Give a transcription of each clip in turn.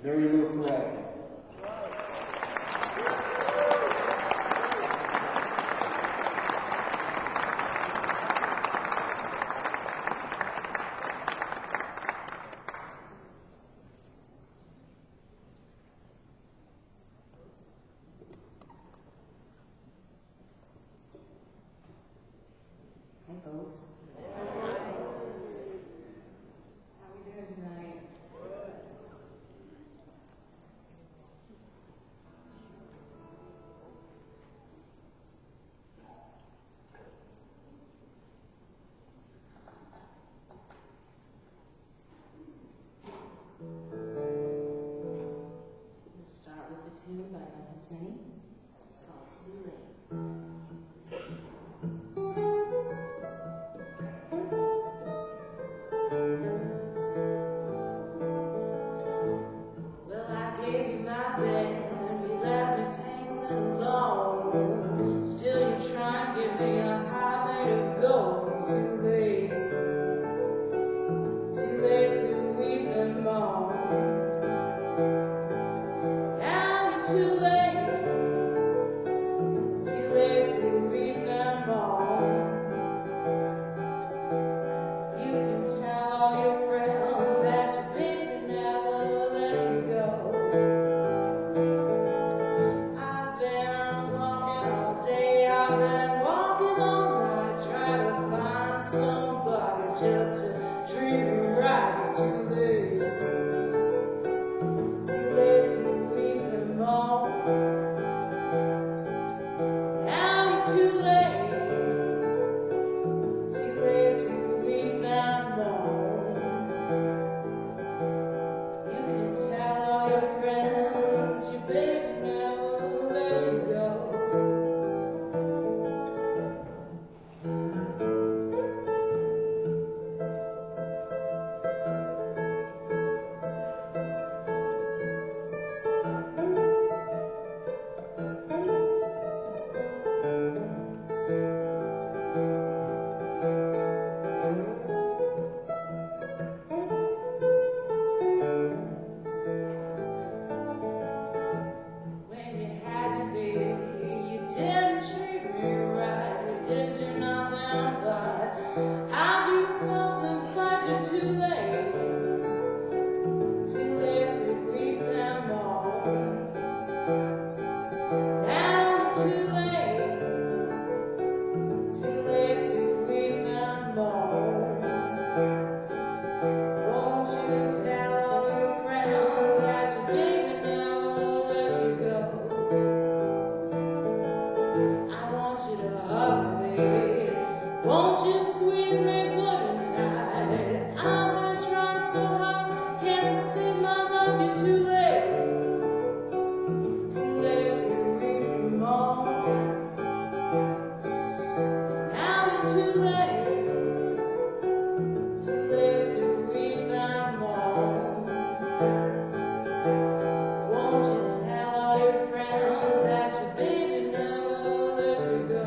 Mary Lou Ferretti. Hi, folks. How are we doing tonight? Let's start with the tune by Memphis Minnie. It's called Too Late. Well, I gave you my bed, you left me tangling alone. Still you try and give me a highway to go. Too late to weep and mourn. Now you're too late to weep and mourn. You can tell all your friends that your baby never let you go. I've been walking all day, I've been walking all night, trying to find somebody just to treat me right. You're too late to weep and mourn. Now you're too late to weep and mourn. You can tell all your friends your baby never let you go. When you had me, baby, you didn't treat me right. You didn't do nothing but argue, fuss, and fight. You're too late to weep and mourn. Now you're too late to weep and mourn. Won't you tell all your friends that your baby never let you go? I want you to hug me, baby. Won't you squeeze me good and tight? I've been trying so hard, can't you see my love? You're too late to weep and mourn. Now you're too late to weep and mourn. Won't you tell all your friends that your baby never let you go?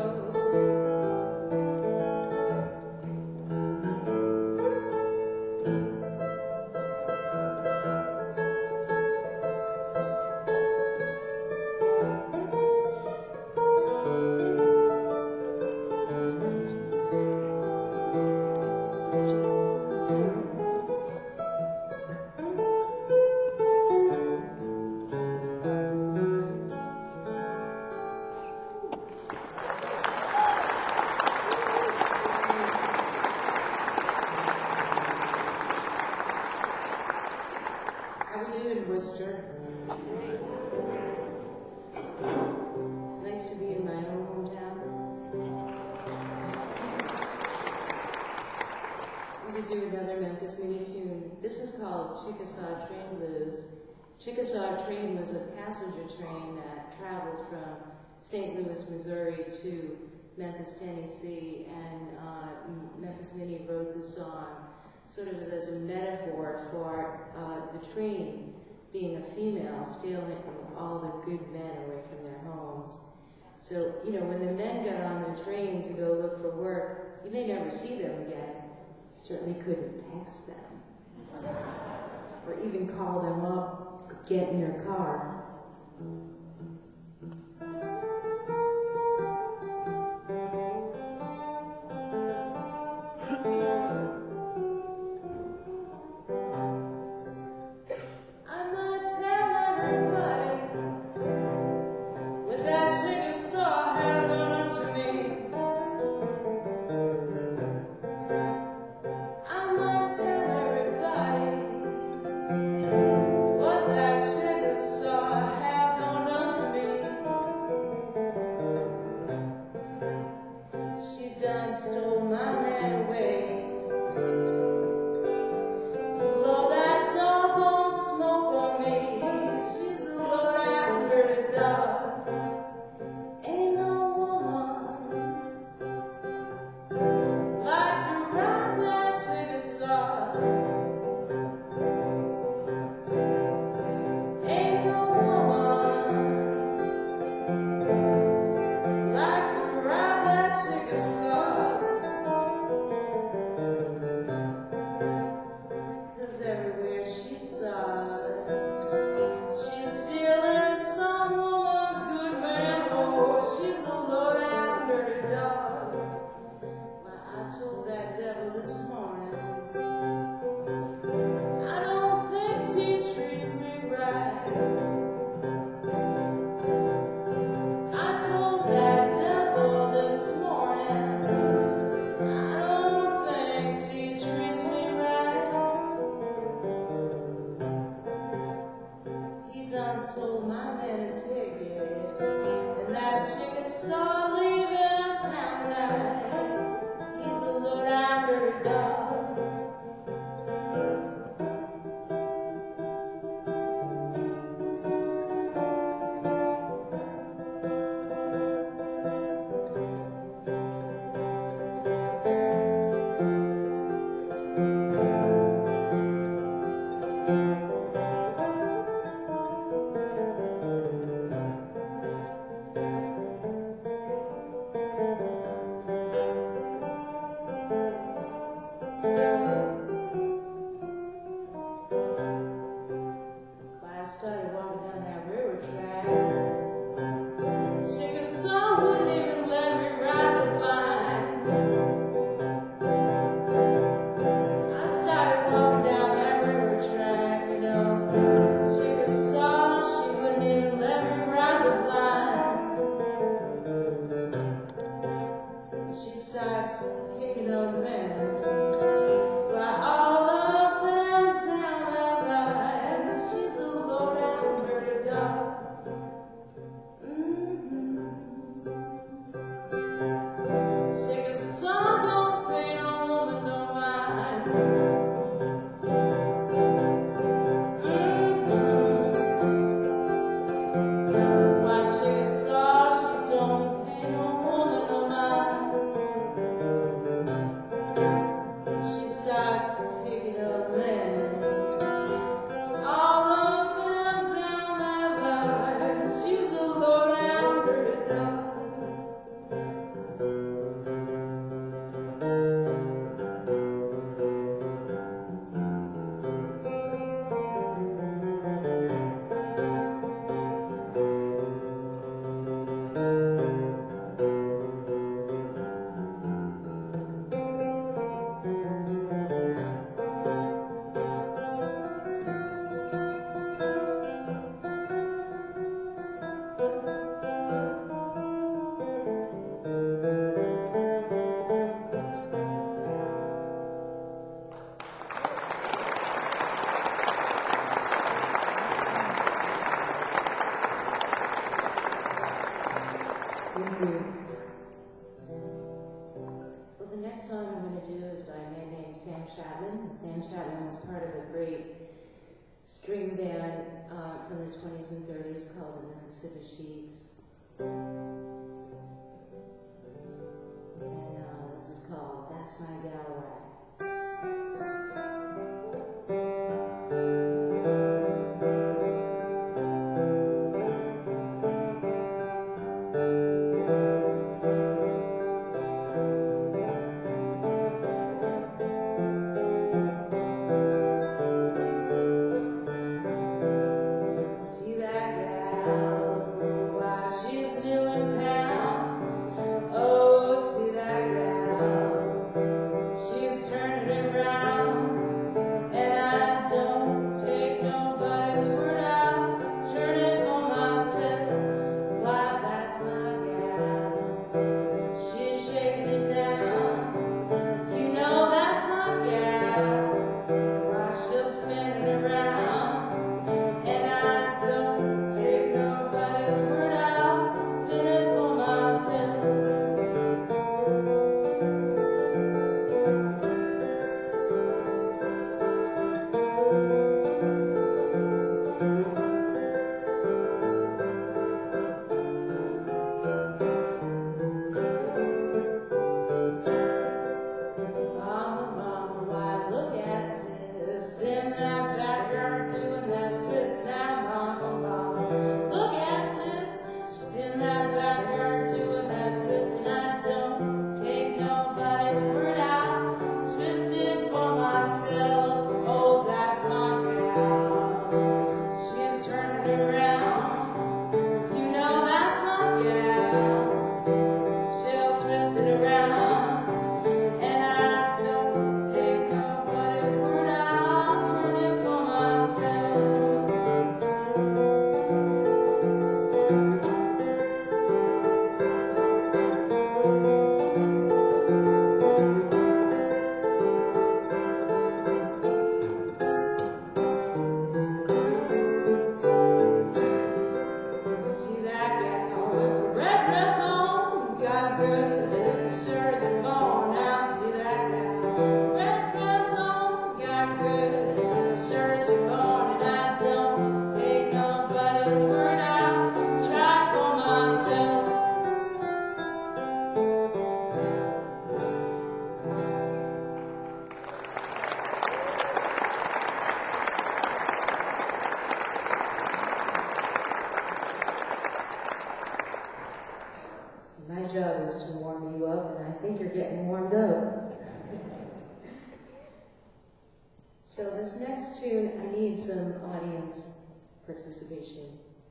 How are you in Worcester? It's nice to be in my own hometown. We're going to do another Memphis Minnie tune. This is called Chickasaw Train Blues. Chickasaw Train was a passenger train that traveled from St. Louis, Missouri to Memphis, Tennessee, and Memphis Minnie wrote the song sort of as a metaphor for the train being a female stealing all the good men away from their homes. So, you know, when the men got on the train to go look for work, you may never see them again. You certainly couldn't text them or even call them up. get in your car. Sam Chapman was part of a great string band from the 20s and 30s called the Mississippi Sheets. And this is called That's My Gal Rag. So this next tune, I need some audience participation.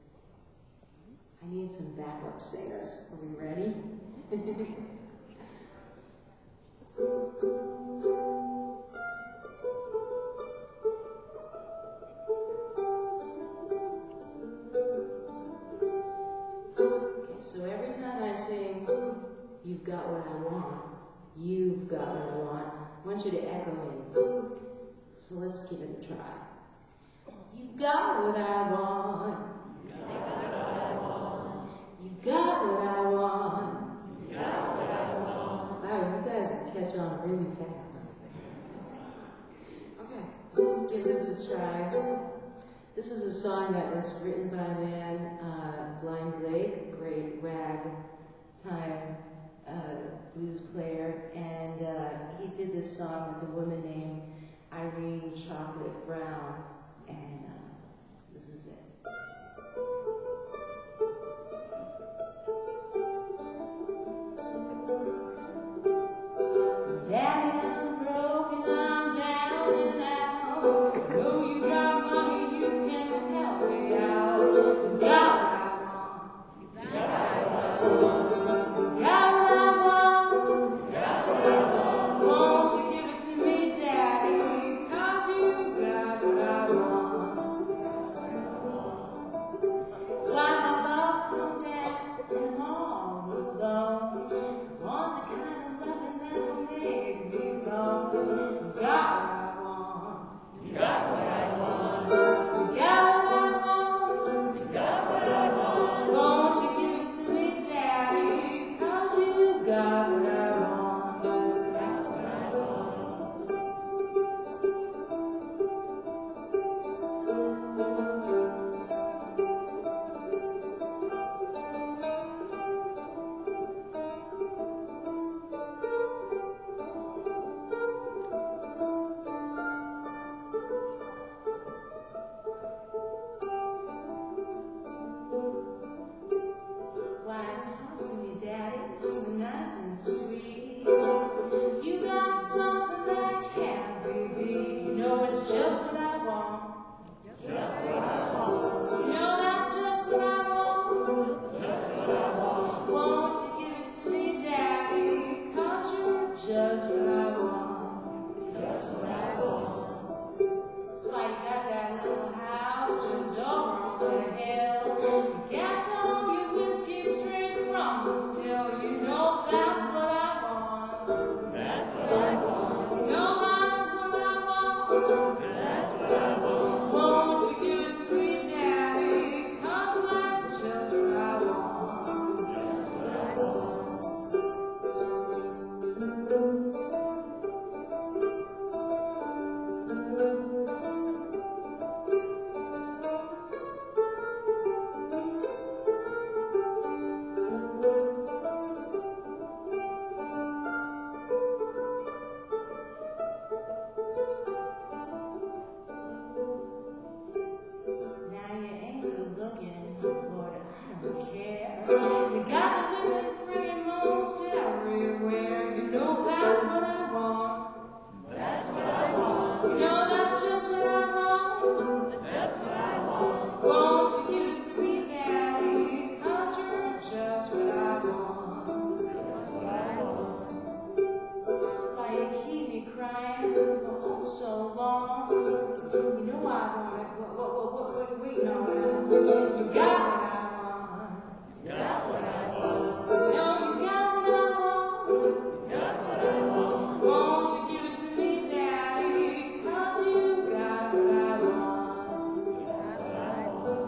I need some backup singers. Are we ready? Okay, so every time I sing, "You've got what I want," "You've got what I want," I want you to echo in. So let's give it a try. You've got what I want. You've got what I want. You've got what I want. You've got what I want. Wow, you guys catch on really fast. Okay, give this a try. This is a song that was written by a man, Blind Blake, a great ragtime blues player, and he did this song with a woman named Irene Chocolate Brown, and this is it. Daddy, I'm broke and I'm down and out. Know you got money, you can help me out. You got what I want. You got what I want. You got what I want. You got what I want. Won't you give it to me, Daddy? 'Cause you got what I want. Why my love come down and all alone? Want the kind of loving that'll make me go. You got what I want. You got what I want. You got what I want. You got what I want. Won't you give it to me, Daddy? 'Cause you got what I want. You got what I want. Why talk to me, Daddy, so nice and sweet? You got something that can't be beat. You know it's just what I want. Just what I want. You know that's just what I want. Just what I want. Won't you give it to me, Daddy? 'Cause you're just what I want. Just what I want. Why you got that little house just over on the hill? You got all your whiskey straight from the still. You know that's what I want. That's what I want. You know that's what I want. That's what I want. Won't you give it to me, Daddy? 'Cause that's just what I want. Just what I want. Now you ain't good looking, Lord, I don't care. You got the women free most everywhere. You know that's what I want. That's what I want. You know that's just what I want. Just what I want. Won't you give it to me, Daddy? 'Cause you're just what I want. Just what I want. Why you keep me crying for oh so long? You know I want it. What are you waiting on now? You got what I want. You got what I want. No, you got what I want. You got what I want. Won't you give it to me, Daddy? 'Cause you got what I want. You got what I want.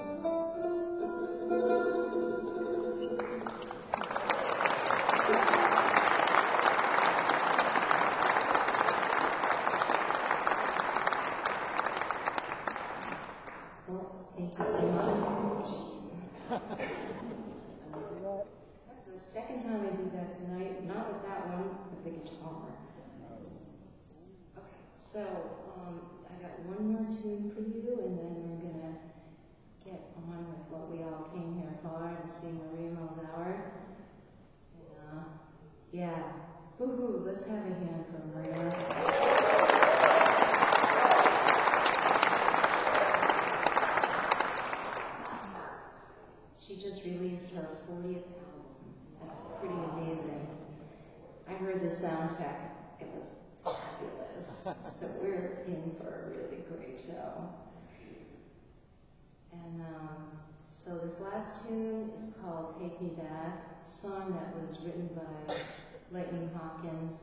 Well, thank you so much. That's the second time I did that tonight. Not with that one, but the guitar. Okay, so I got one more tune for you, and then we're gonna get on with what we all came here for, to see Maria Moldauer. And yeah, woohoo! Let's have a hand for Maria. it was fabulous. So we're in for a really great show. And so this last tune is called Take Me Back. It's a song that was written by Lightning Hopkins.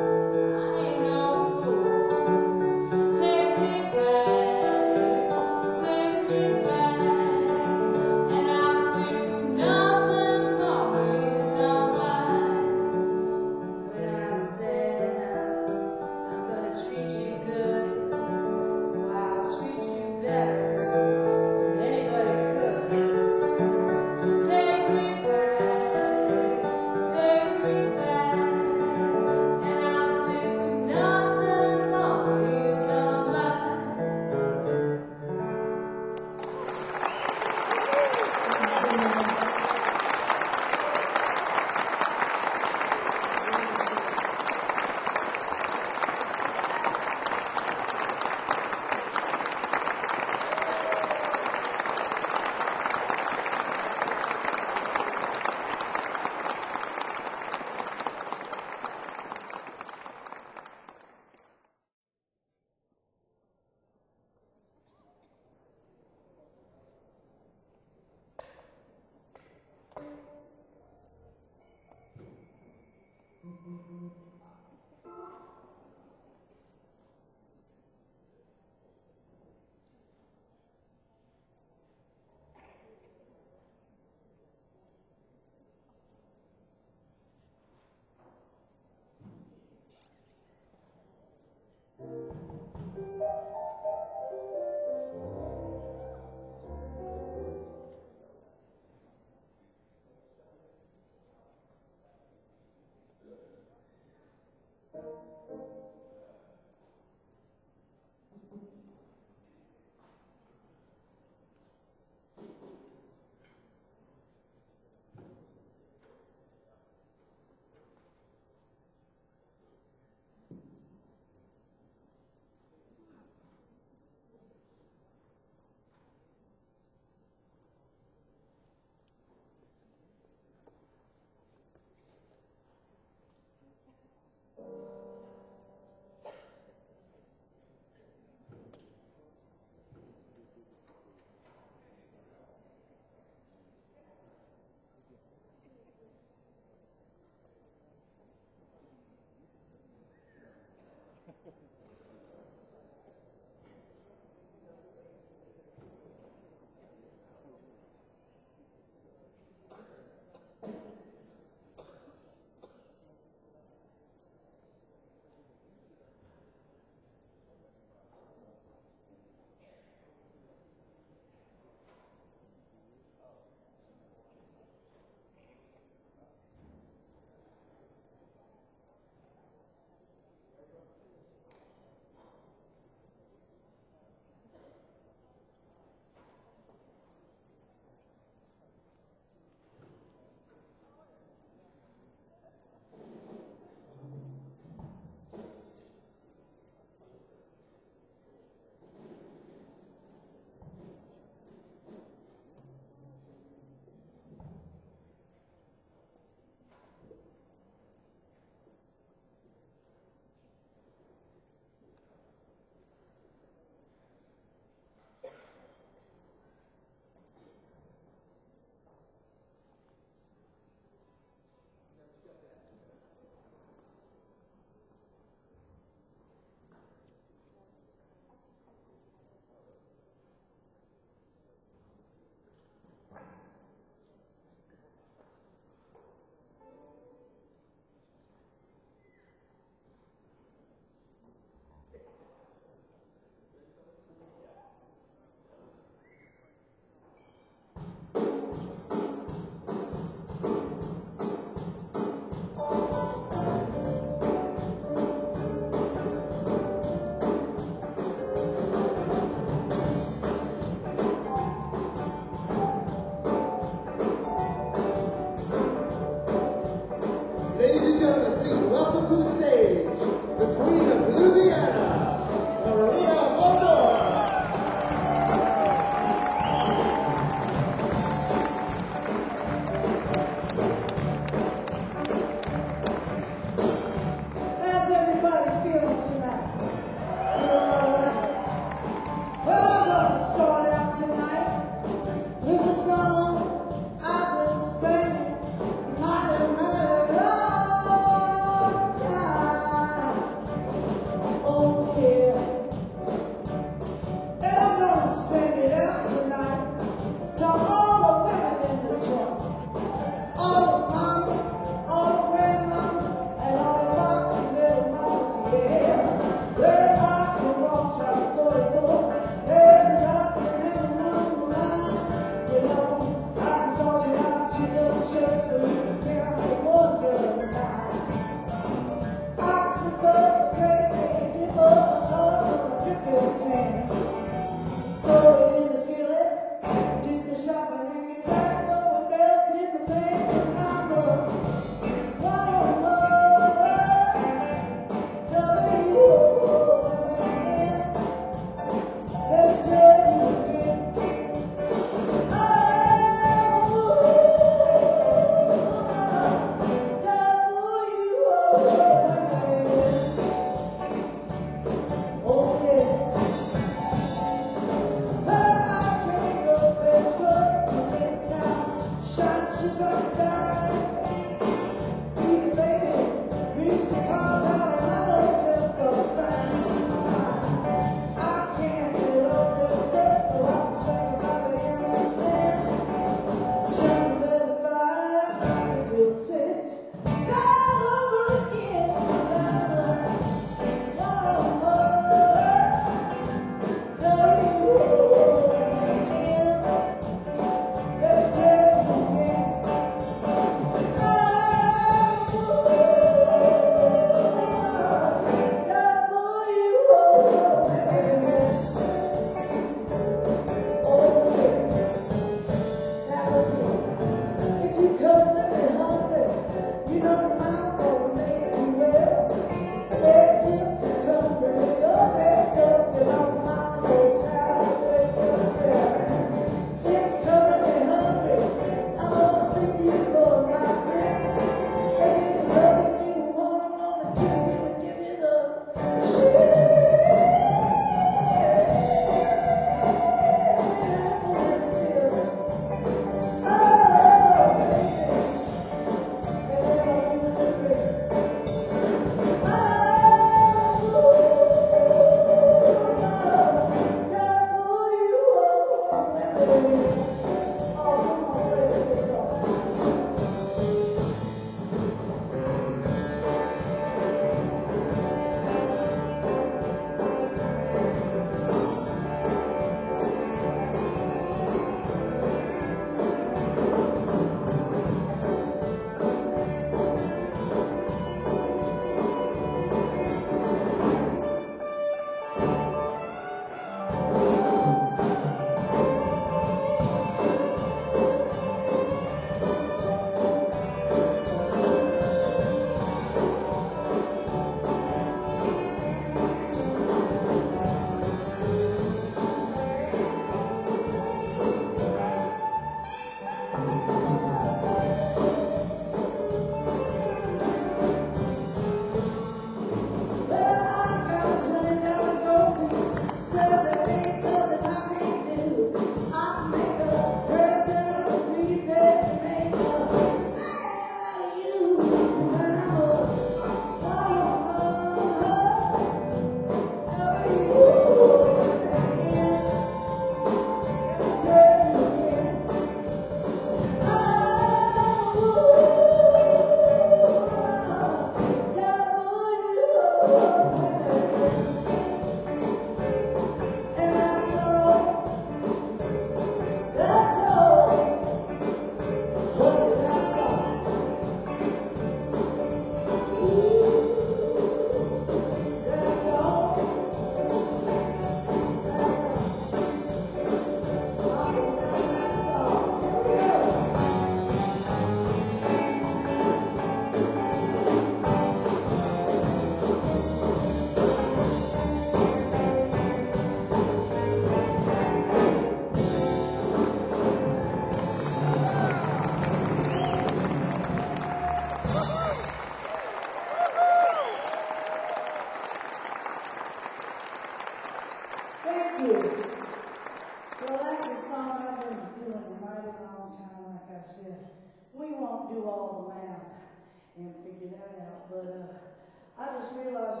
I just realized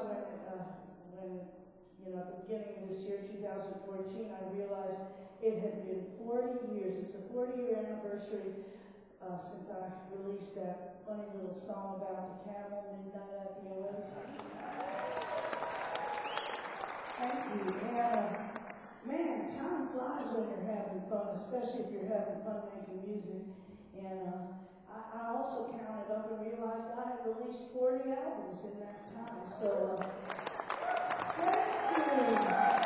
when at the beginning of this year, 2014, I realized it had been 40 years. It's the 40-year anniversary since I released that funny little song about the camel, Midnight at the Oasis. Thank you. And, man, time flies when you're having fun, especially if you're having fun making music. And I also counted up and realized I had released 40 albums in that time. So, thank you.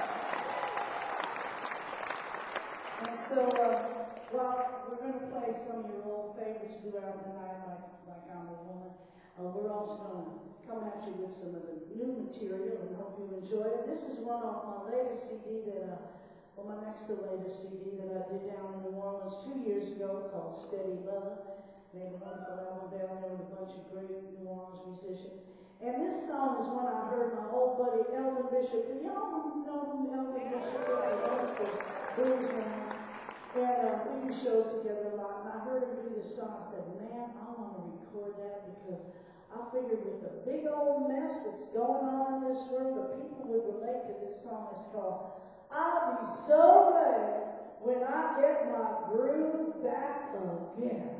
And so, well, we're going to play some of your old favorites throughout the night, like I'm a Woman. We're also going to come at you with some of the new material and hope you enjoy it. This is one off my latest CD my next to latest CD that I did down in New Orleans 2 years ago called Steady Love. Made a wonderful album down there with a bunch of great New Orleans musicians. And this song is one I heard my old buddy Elvin Bishop. Do y'all know who Elvin Bishop is? A wonderful blues man. And we do shows together a lot. And I heard him do this song. I said, man, I want to record that because I figured with the big old mess that's going on in this world, the people would relate to this song. It's called I'll Be So Glad When I Get My Groove Back Again.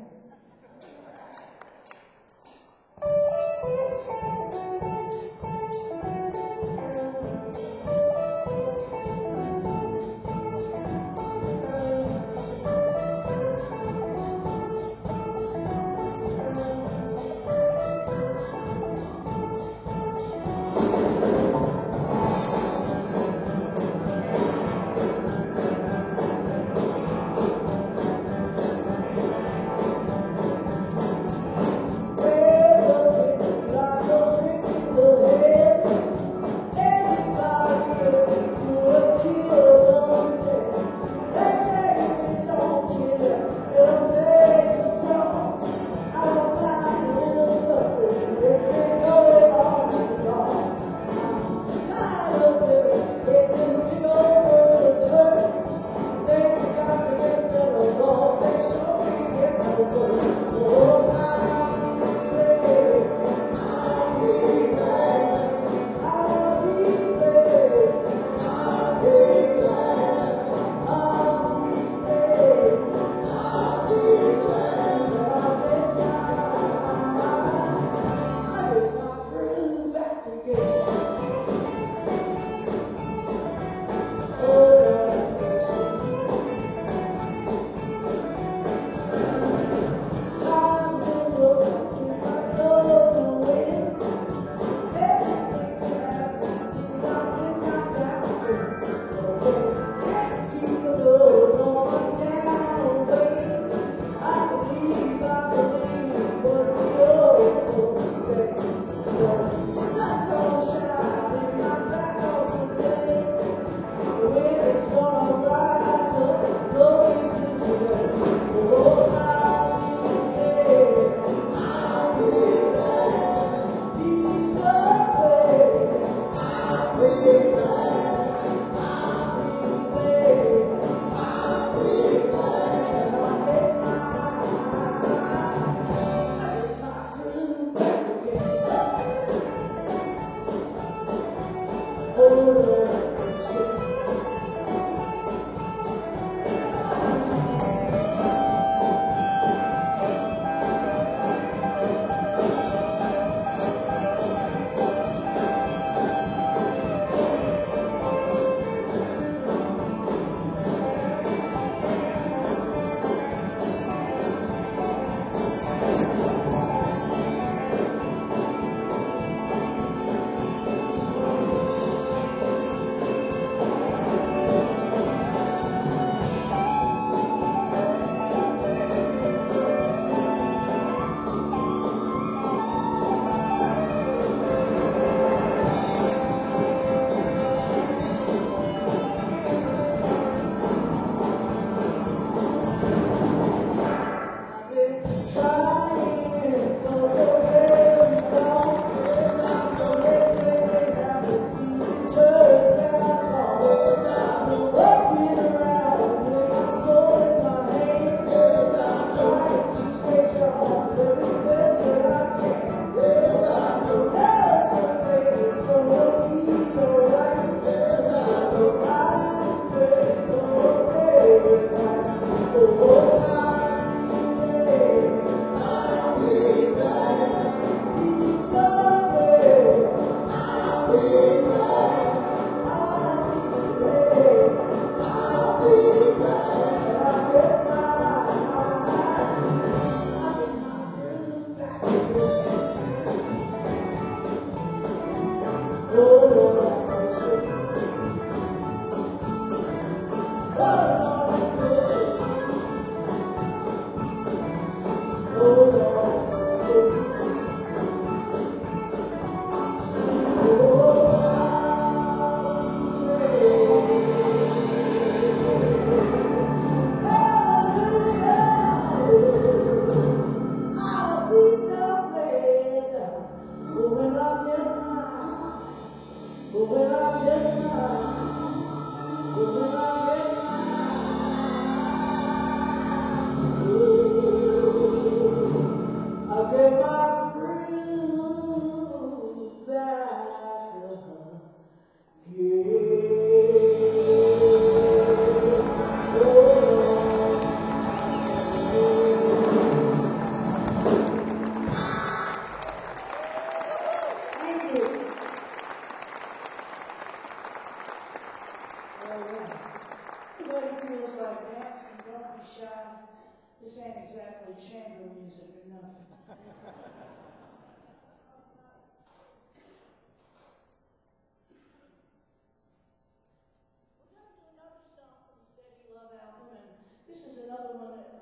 This is another one that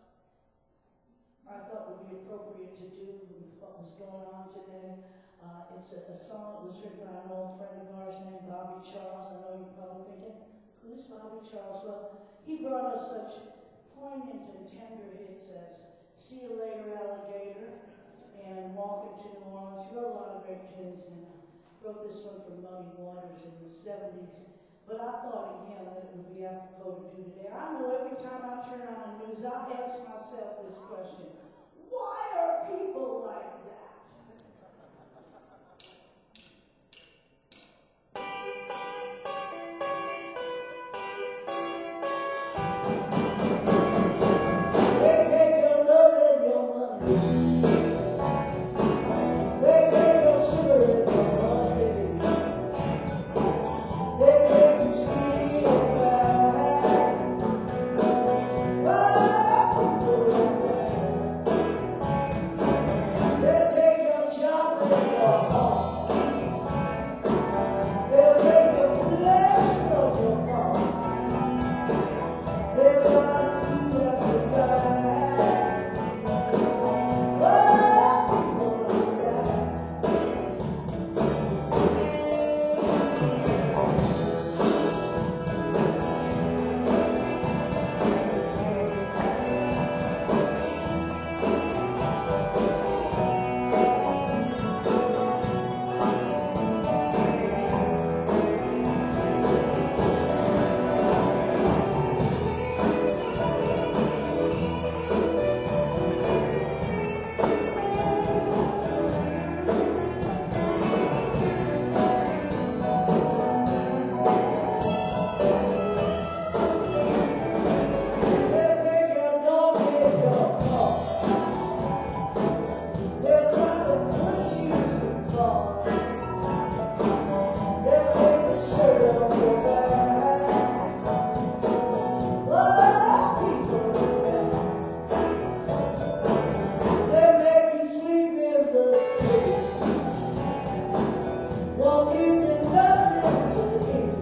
I thought would be appropriate to do with what was going on today. It's a song that was written by an old friend of ours named Bobby Charles. I know you're probably thinking, who's Bobby Charles? Well, he brought us such poignant and tender hits as See You Later, Alligator, and Walking to New Orleans. He wrote a lot of great tunes, and wrote this one for Muddy Waters in the 70s. But I thought again that it would be apropos to do today. I know every time I turn on the news, I ask myself this question: why are people like that? They take your love and your money. They take your sugar and your honey. They take your sweet and fat. Oh, people like that. They take your job and your heart. They'll take your flesh from your heart. They'll lie to you as a fact. Oh, people like that. They'll take your dog and your car. They'll try to push you too far. They'll take the shirt off your back. Oh, people like that. They make you sleep in the street. Won't give you nothing to eat.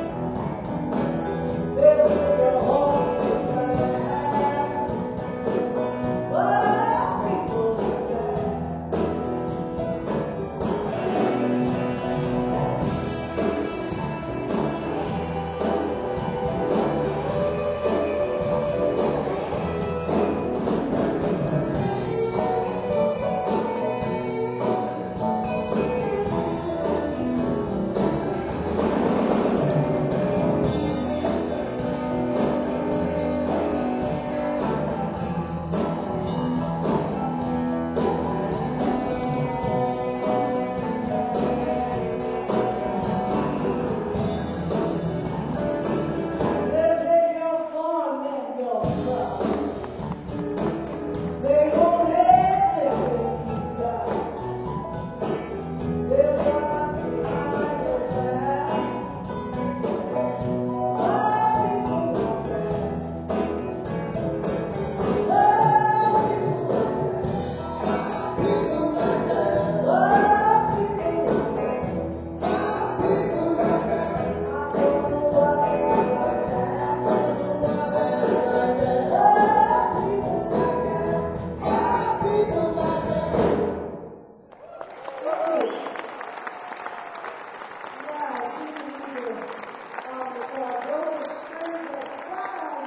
They'll put your heart in your back. Oh, people like that. They'll take your farm and your crop. They won't have everything you got. They'll drive behind your back. Oh, people like that. Oh, people like that. Oh, people like that. Oh, people like that. I don't know why they're like that. I don't know why they're like that. Oh, people like that. Oh, people like that. Yeah, she can hear before I go to scream the crowd.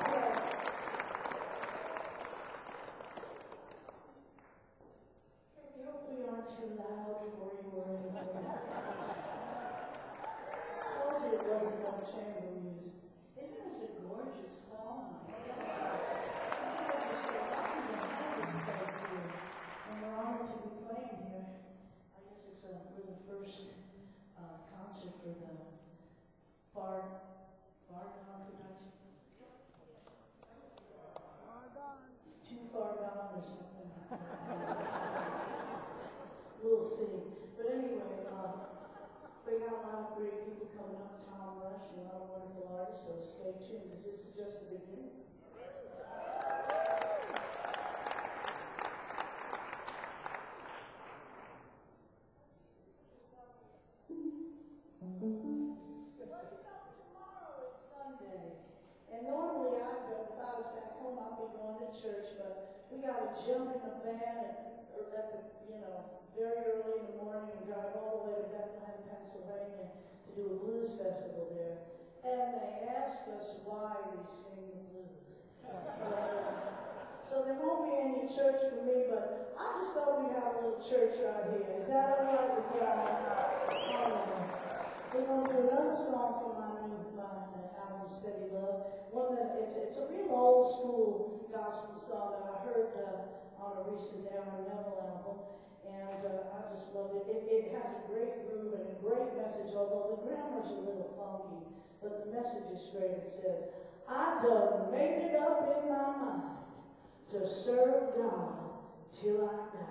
We hope we aren't too loud for you or anything. Told you it wasn't no chamber music. Isn't this a gorgeous hall? You guys are so lucky to have this place here. And we're honored to be playing here. I guess we're the first concert for the Far Gone Productions. Too Far Gone or something like that. We'll see. But anyway, we got a lot of great people coming up. Tom Rush and a lot of wonderful artists, so stay tuned because this is just the beginning. Tomorrow is Sunday, and normally if I was back home, jump in the van very early in the morning and drive all the way to Bethlehem, Pennsylvania to do a blues festival there. And they ask us why we sing the blues. So there won't be any church for me, but I just thought we'd have a little church right here. Is that all right with y'all? We're going to do another song from my album, Steady Love. One that it's a real old school gospel song that I heard on a recent Aaron Neville album, and I just loved it. It has a great groove and a great message, although the grammar's a little funky, but the message is great. It says, I done made it up in my mind to serve God till I die.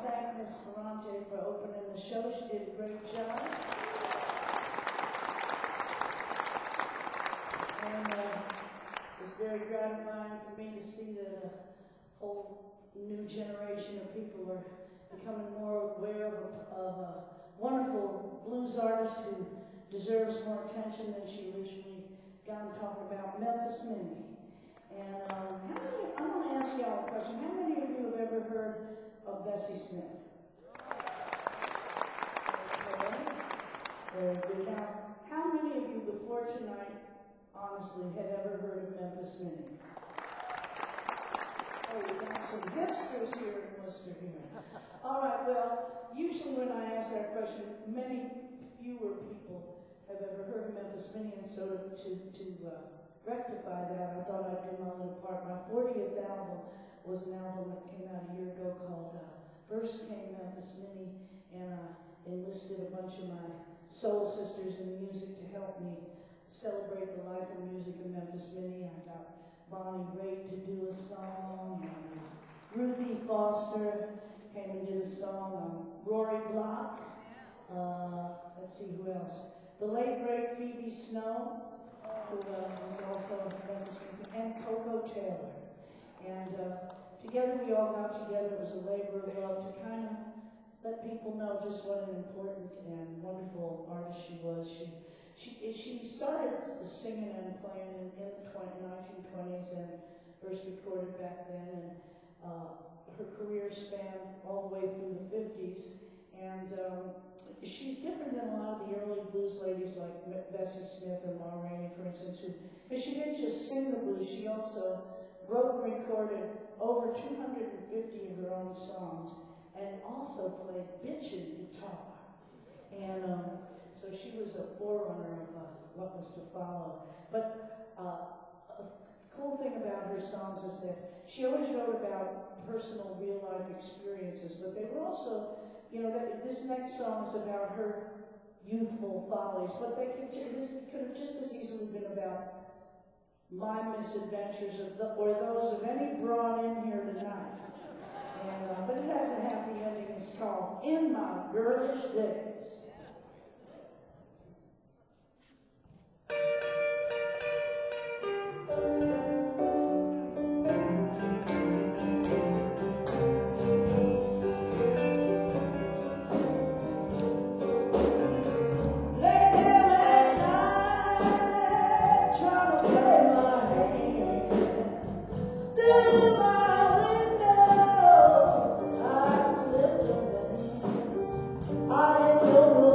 thank Ms. Ferrante for opening the show. She did a great job. And it's very gratifying for me to see that a whole new generation of people are becoming more aware of a wonderful blues artist who deserves more attention than she originally got. I'm talking about Memphis Minnie. And I'm going to ask you all a question. How many of you have ever heard of Bessie Smith? Okay. Very good. Now, how many of you before tonight, honestly, had ever heard of Memphis Minnie? Oh, we got some hipsters here in Worcester here. All right, well, usually when I ask that question, many fewer people have ever heard of Memphis Minnie, and so to rectify that, I thought I'd do my little part. My 40th album was an album that came out a year ago called First Came Memphis Minnie, and I enlisted a bunch of my soul sisters in music to help me celebrate the life and music of Memphis Minnie. I got Bonnie Raitt to do a song, and Ruthie Foster came and did a song, Rory Block, let's see who else, the late great Phoebe Snow, who was also a Memphis Minnie, and Coco Taylor. And together we all got together. It was a labor of love to kind of let people know just what an important and wonderful artist she was. She started singing and playing in the 1920s and first recorded back then, and her career spanned all the way through the 50s. And she's different than a lot of the early blues ladies like Bessie Smith or Ma Rainey, for instance, because she didn't just sing the blues, she also wrote and recorded over 250 of her own songs, and also played bitchin' guitar. And so she was a forerunner of what was to follow. But a cool thing about her songs is that she always wrote about personal, real-life experiences, but they were also, you know, this next song is about her youthful follies, but this could have just as easily been about my misadventures or those of any broad in here tonight. And, but it has a happy ending. It's called In My Girlish Days. I don't know.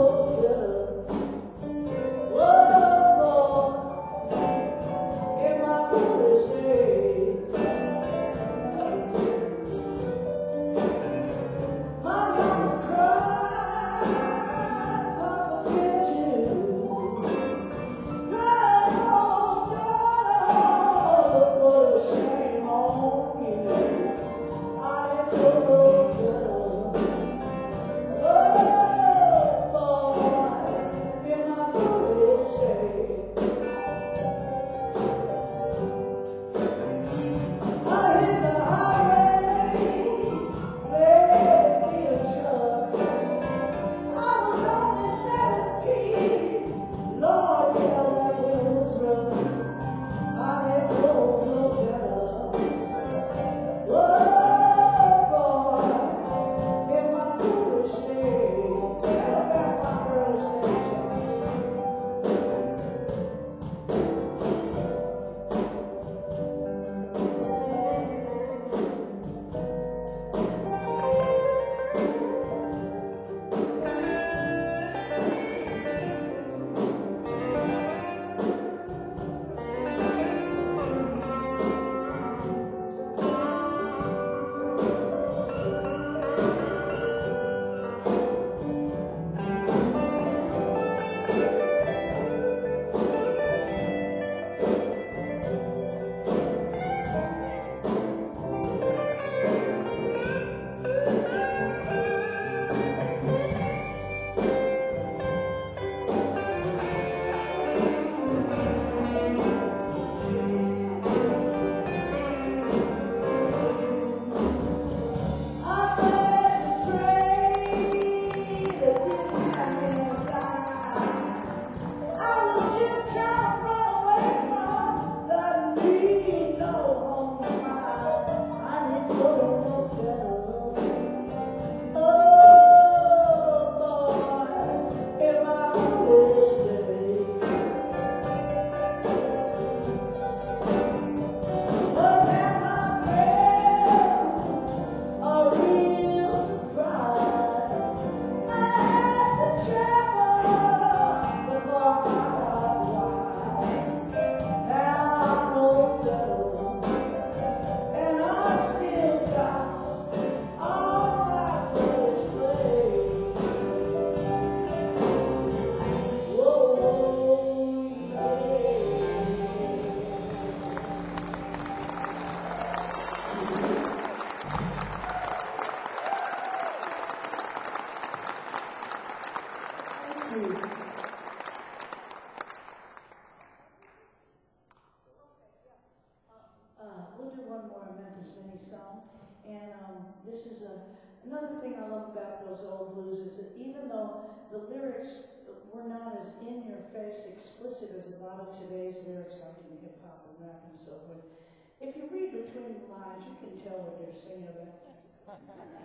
you. We'll do one more Memphis Mini song. And this is another thing I love about those old blues is that even though the lyrics were not as in-your-face explicit as a lot of today's lyrics, like in hip-hop and rap and so forth, if you read between the lines, you can tell what they're singing about.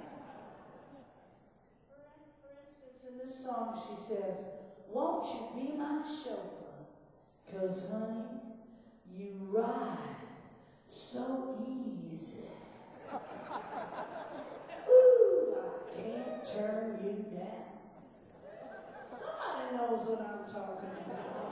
For instance, in this song, she says, "Won't you be my chauffeur? 'Cause, honey, you ride so easy. Ooh, I can't turn you down." Somebody knows what I'm talking about.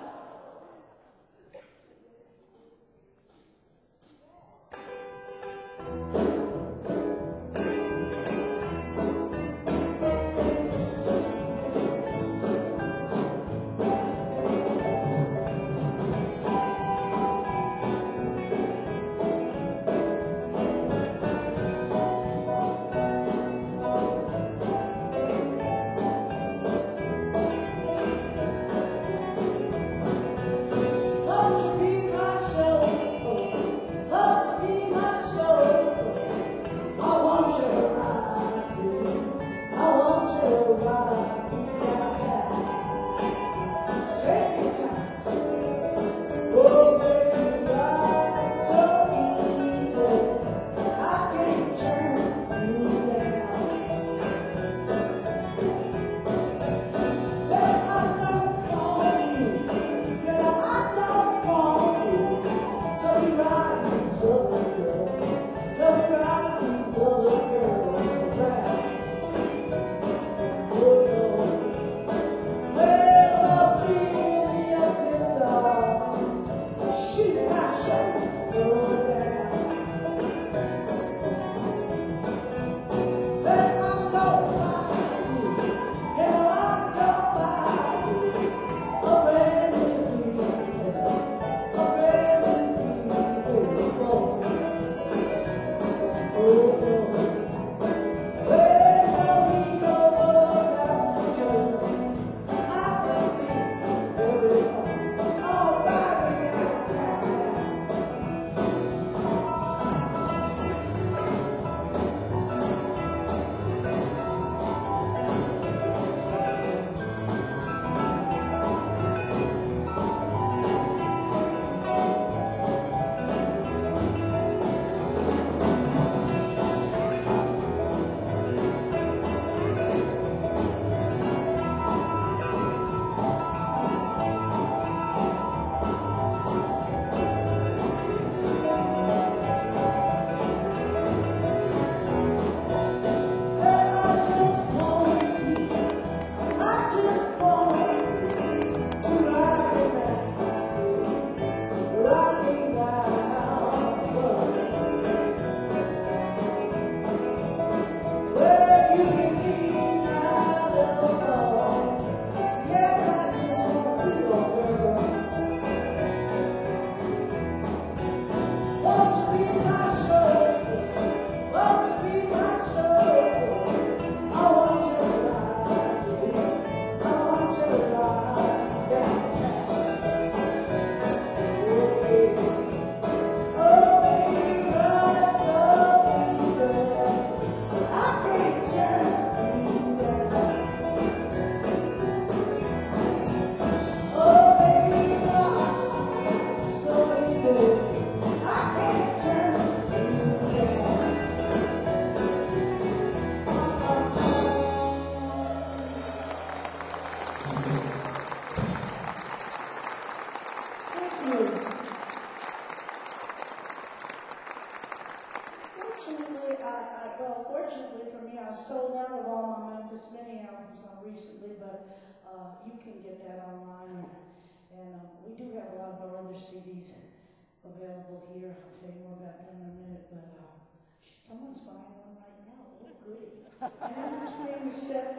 Fortunately for me, I sold out of all my Memphis Mini albums recently, but you can get that online. And we do have a lot of our other CDs available here. I'll tell you more about them in a minute, but someone's buying one right now. Oh, goody. And in between this set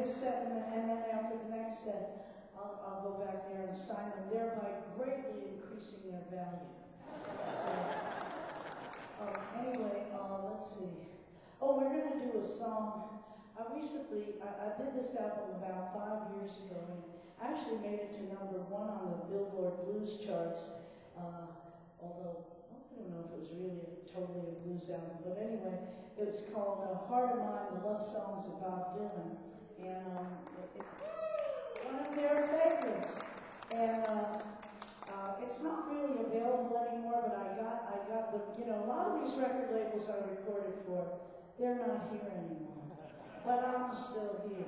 and then after the next set, I'll go back there and sign them, thereby greatly increasing their value. So, anyway, let's see. Oh, we're going to do a song I did this album about 5 years ago, and actually made it to #1 on the Billboard Blues charts, although I don't know if it was really totally a blues album, but anyway, it was called Heart of Mine, the Love Songs of Bob Dylan, and one of their favorites. And it's not really available anymore, but I got the, a lot of these record labels I recorded for, they're not here anymore. But I'm still here.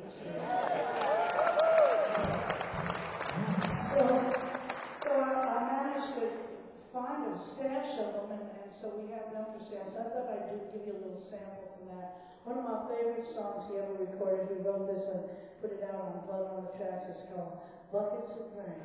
So I managed to find a stash of them, and so we have them for sale. So I thought I'd give you a little sample from that. One of my favorite songs he ever recorded, he wrote this and put it out on Blood on the Tracks, it's called Buckets of Rain.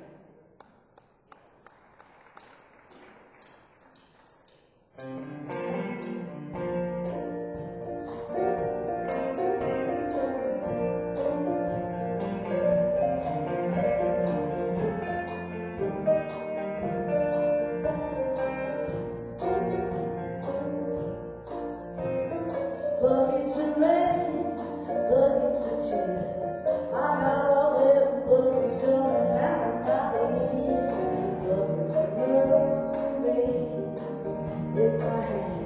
Buckets of rain, buckets of tears. I got all them buckets coming out of my ears. Buckets of rain in my hand.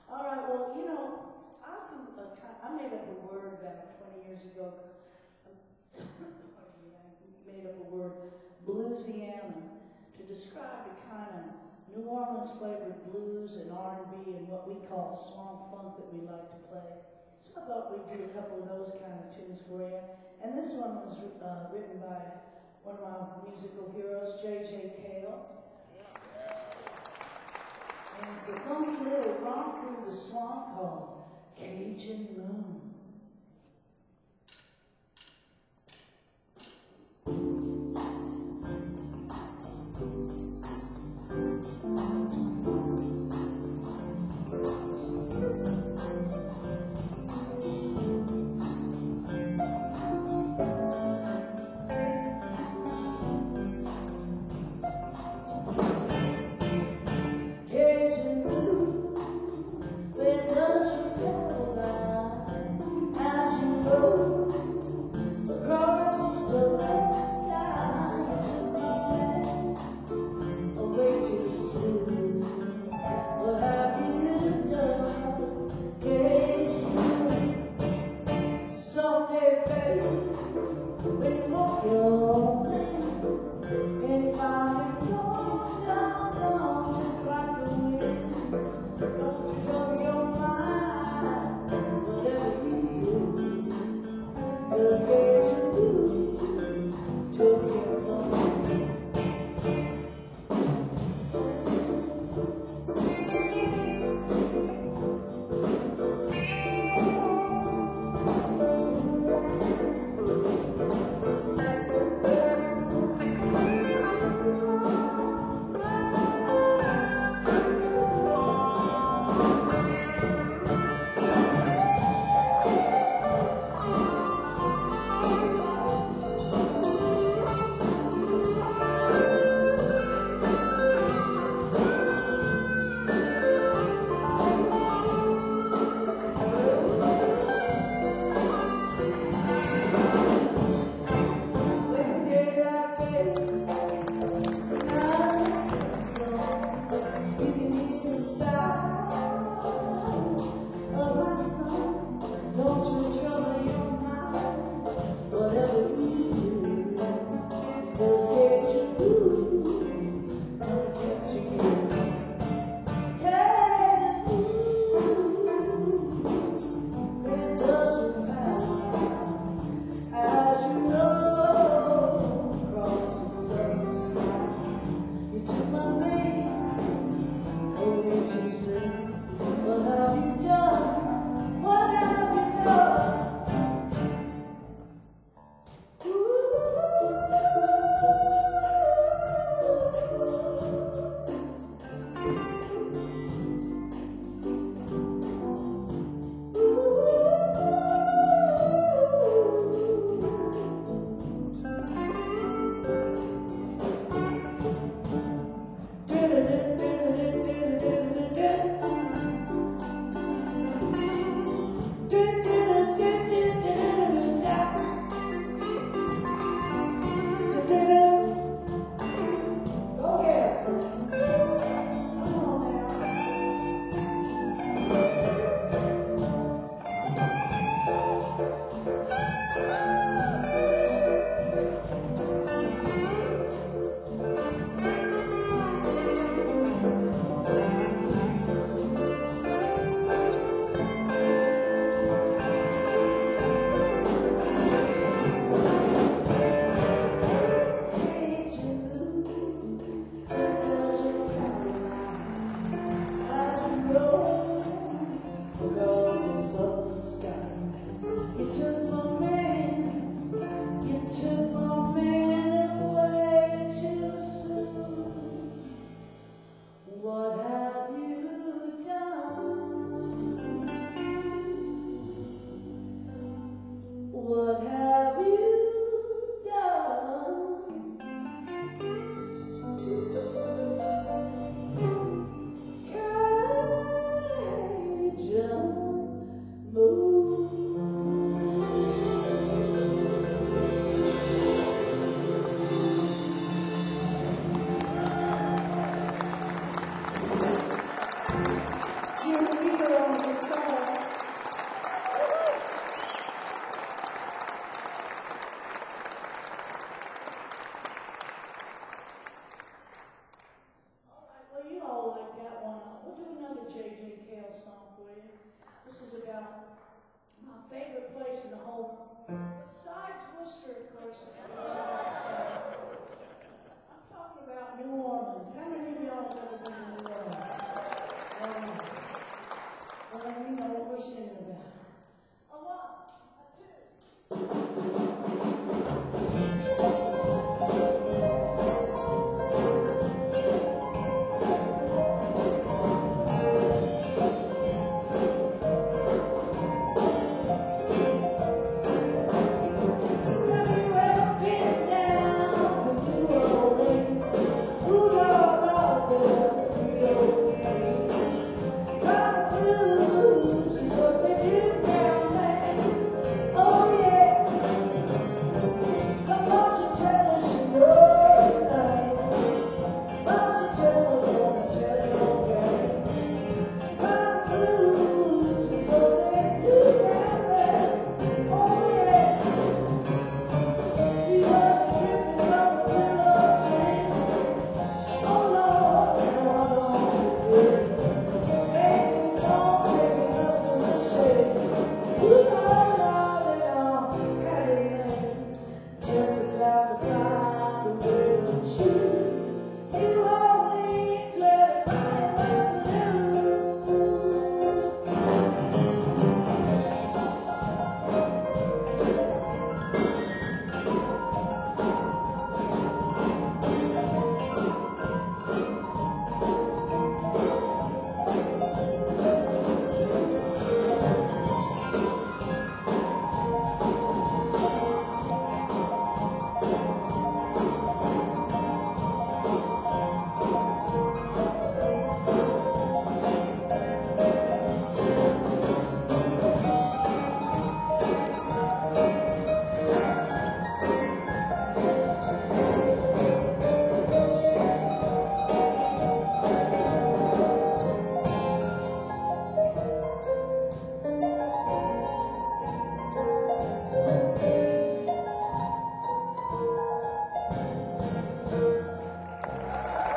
All right, well, you know, I made up a word back 20 years ago. Pardon me, I made up a word, bluesiana, to describe the kind of New Orleans flavored blues and R&B and what we call swamp funk that we like to play. So I thought we'd do a couple of those kind of tunes for you. And this one was written by one of my musical heroes, J.J. Cale. And it's a funky little romp through the swamp called Cajun Moon.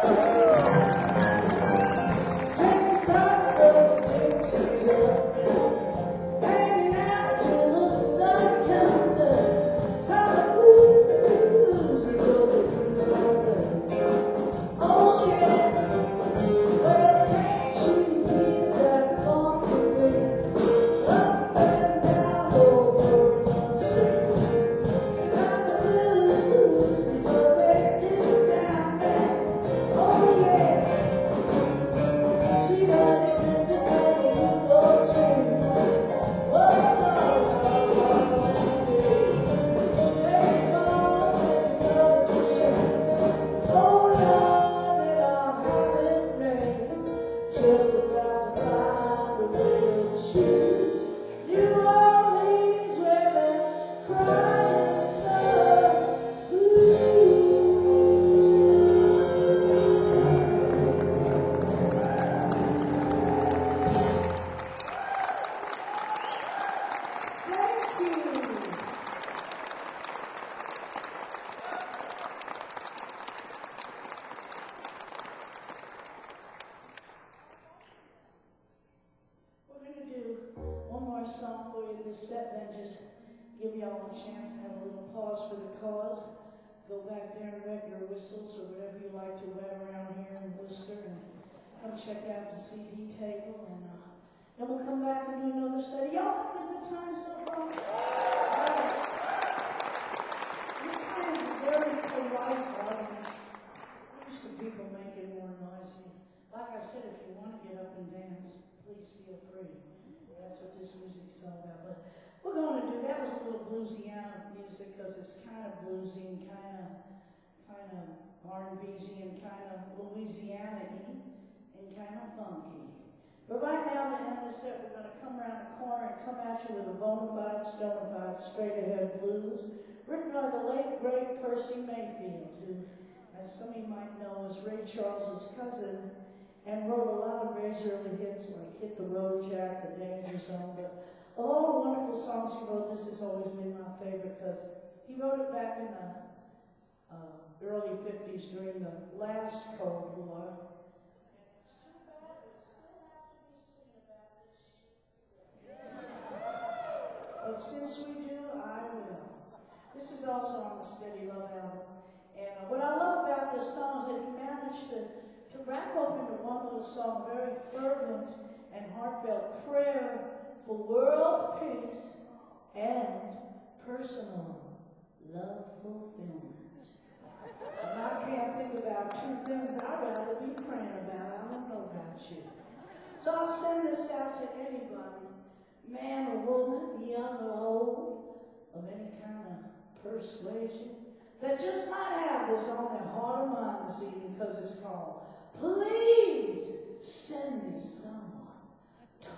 Song for you this set, then just give y'all a chance to have a little pause for the cause. Go back there and wet your whistles or whatever you like to wet around here in Worcester, and come check out the CD table, and then we'll come back and do another set. Y'all having a good time so far? You're kind of a very polite audience. Used to people making more noise. Like I said, if you want to get up and dance, please feel free. That's what this music is all about. But we're going to do, that was a little bluesiana music because it's kind of bluesy and kind of R&B-y and kind of Louisiana-y and kind of funky. But right now, to end this set, we're going to come around the corner and come at you with a bona fide, stone-fied, straight-ahead blues written by the late, great Percy Mayfield, who, as some of you might know, is Ray Charles's cousin, and wrote a lot of Ray's early hits like Hit the Road Jack, The Danger Zone, but of all the wonderful songs he wrote, this has always been my favorite because he wrote it back in the early 50s during the last Cold War. And it's too bad we still have to be singing about this shit. But since we do, I will. This is also on the Steady Love album. And what I love about this song is that he managed to wrap up into one little song, a very fervent and heartfelt prayer for world peace and personal love fulfillment. And I can't think about two things I'd rather be praying about. I don't know about you. So I'll send this out to anybody, man or woman, young or old, of any kind of persuasion, that just might have this on their heart or mind this evening because it's called Please Send Me Someone to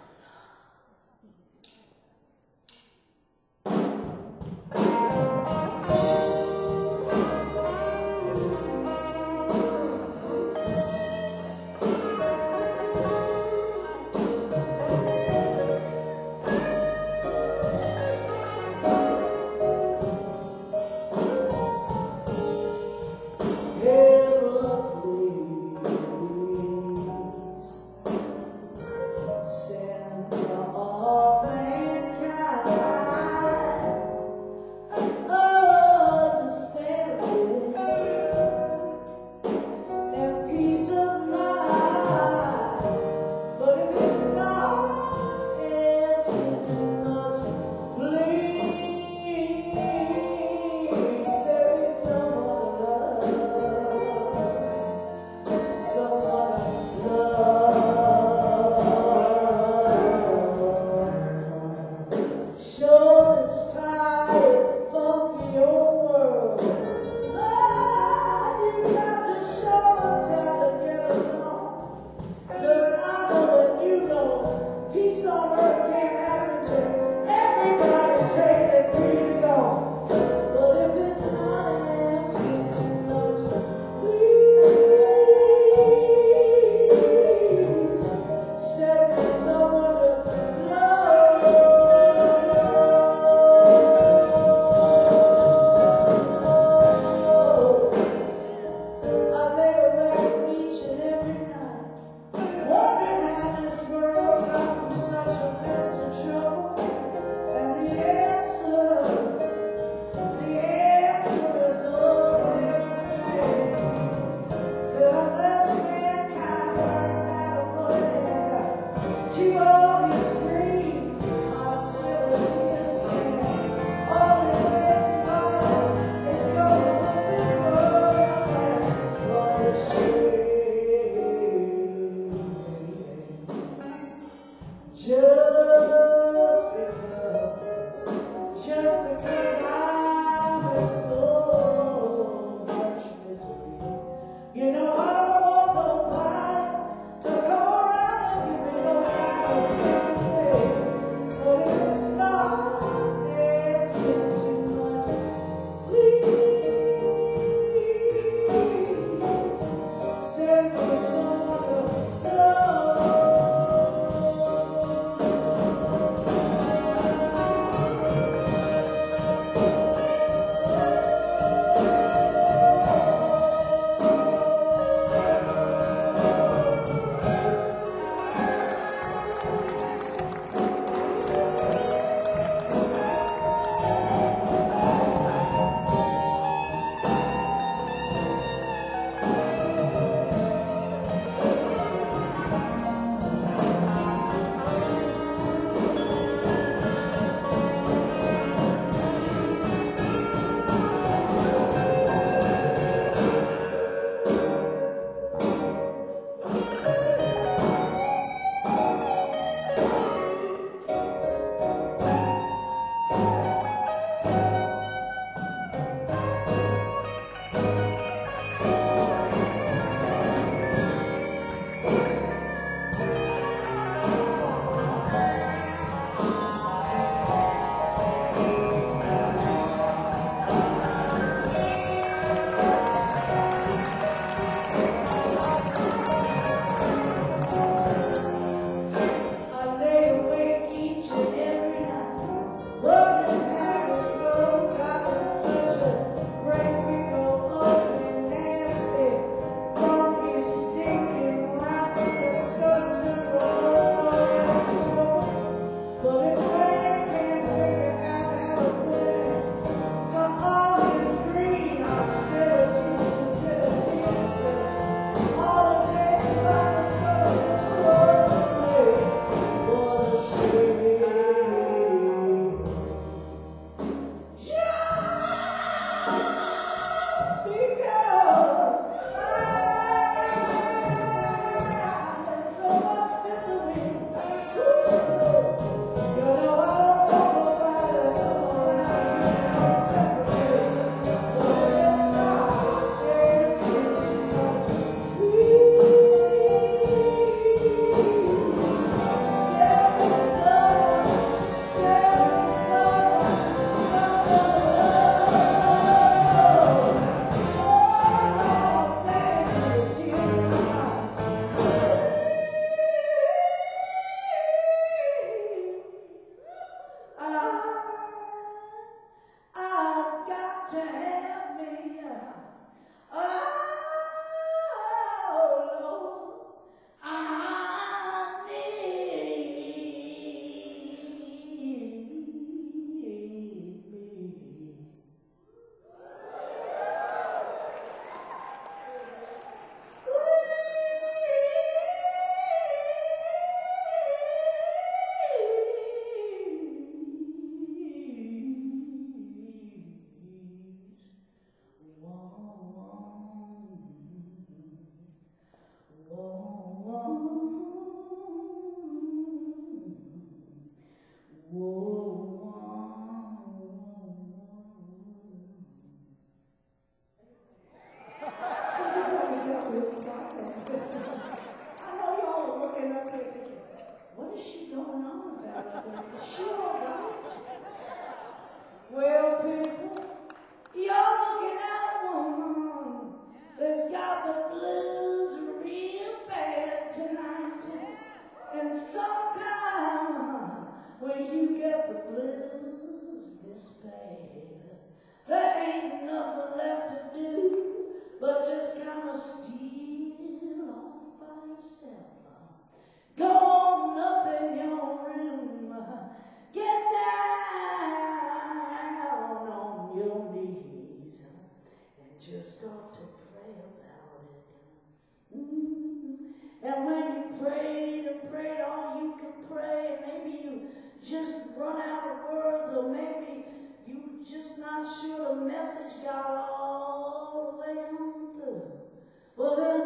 Well, then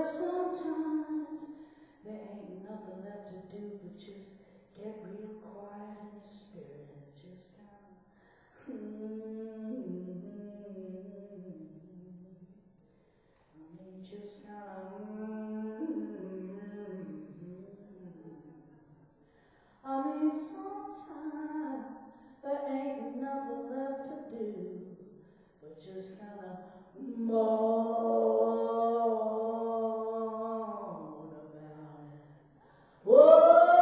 just kind of, I mean, sometimes there ain't nothing left to do, but just kind of moan about it. Whoa,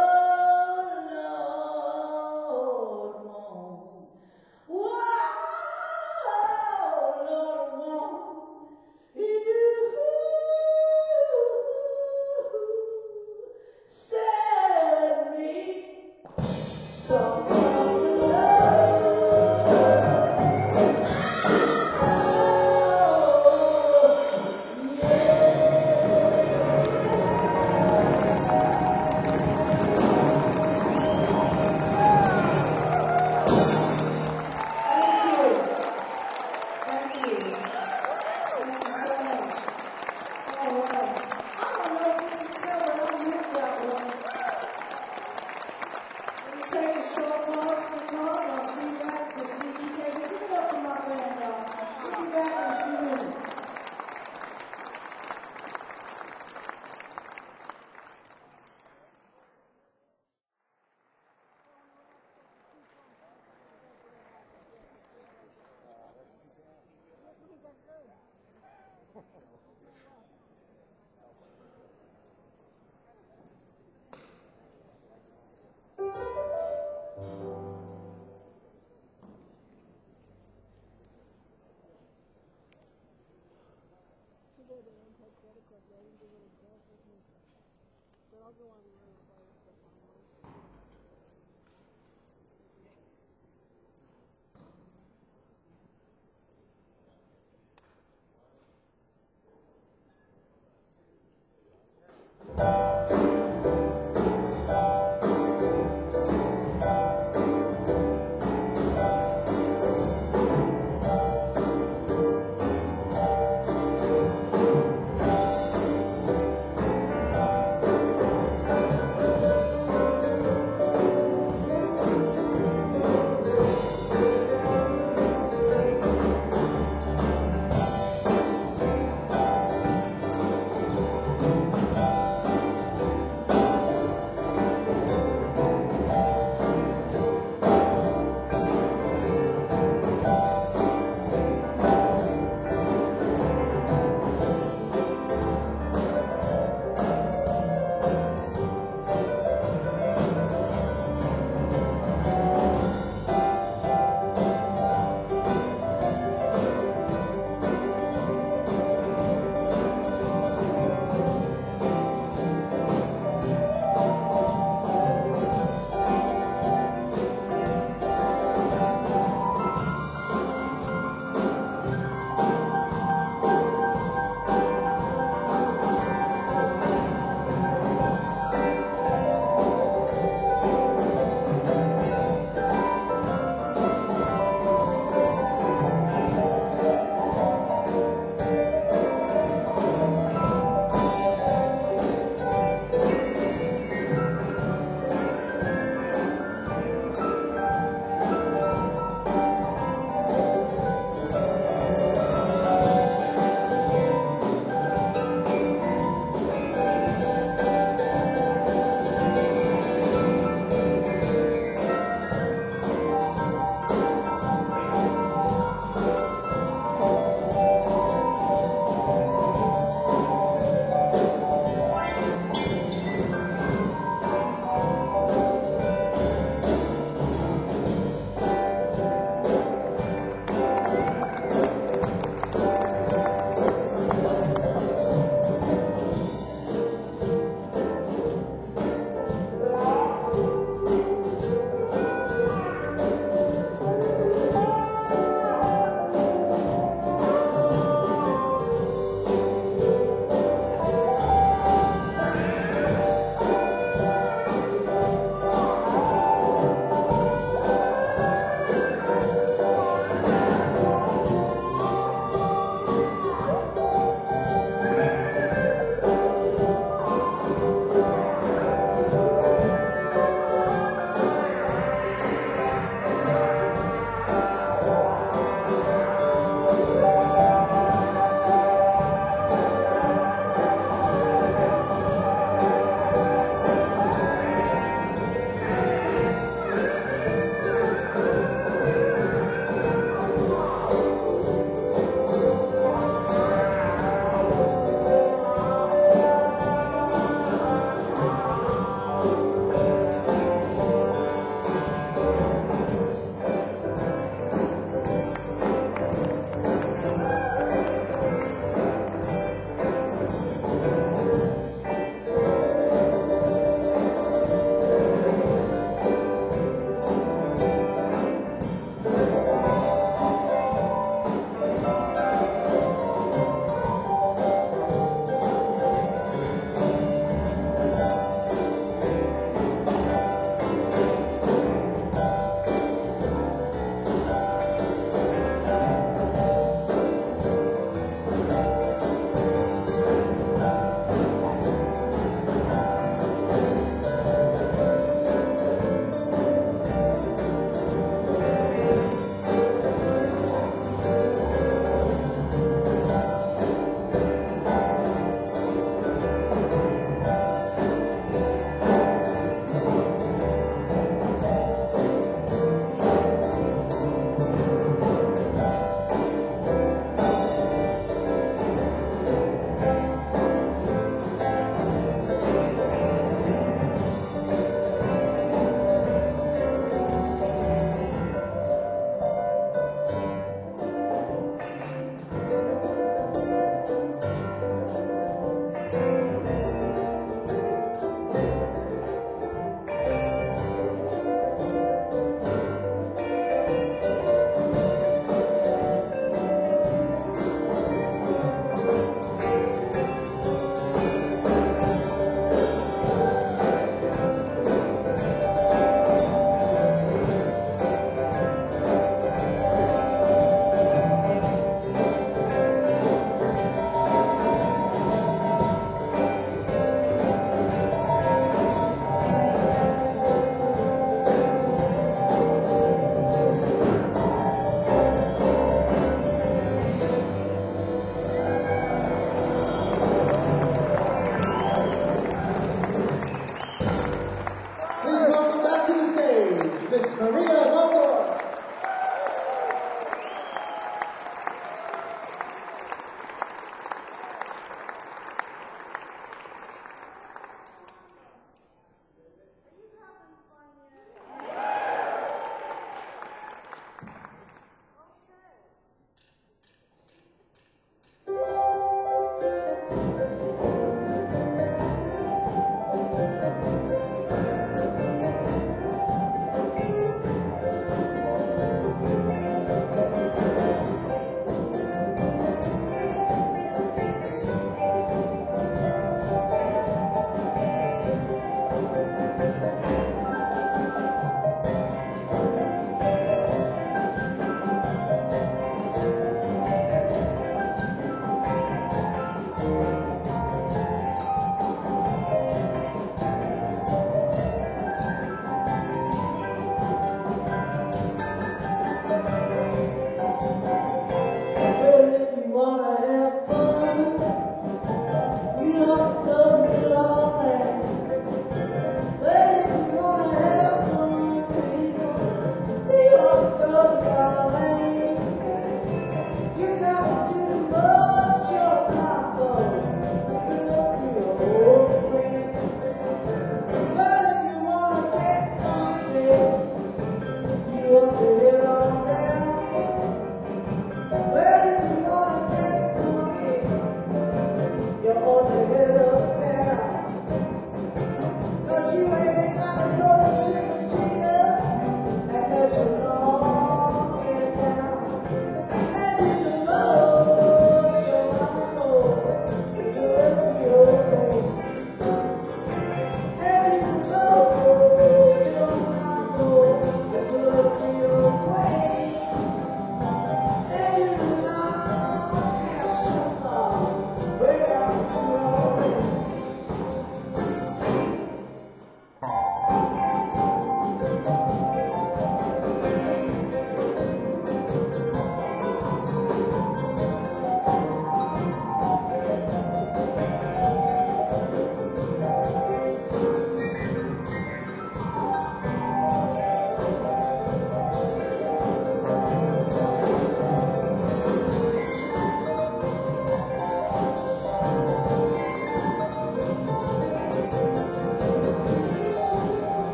Lord, won't. Whoa, Lord, won't. You set me someone to love. Thank you. Thank you. Thank you so much. All right. I don't know if you can tell, but I moved that one. Let me take a short pause because I'll see you back at the CD table. Give it up for my band, y'all. We'll be back in a few minutes.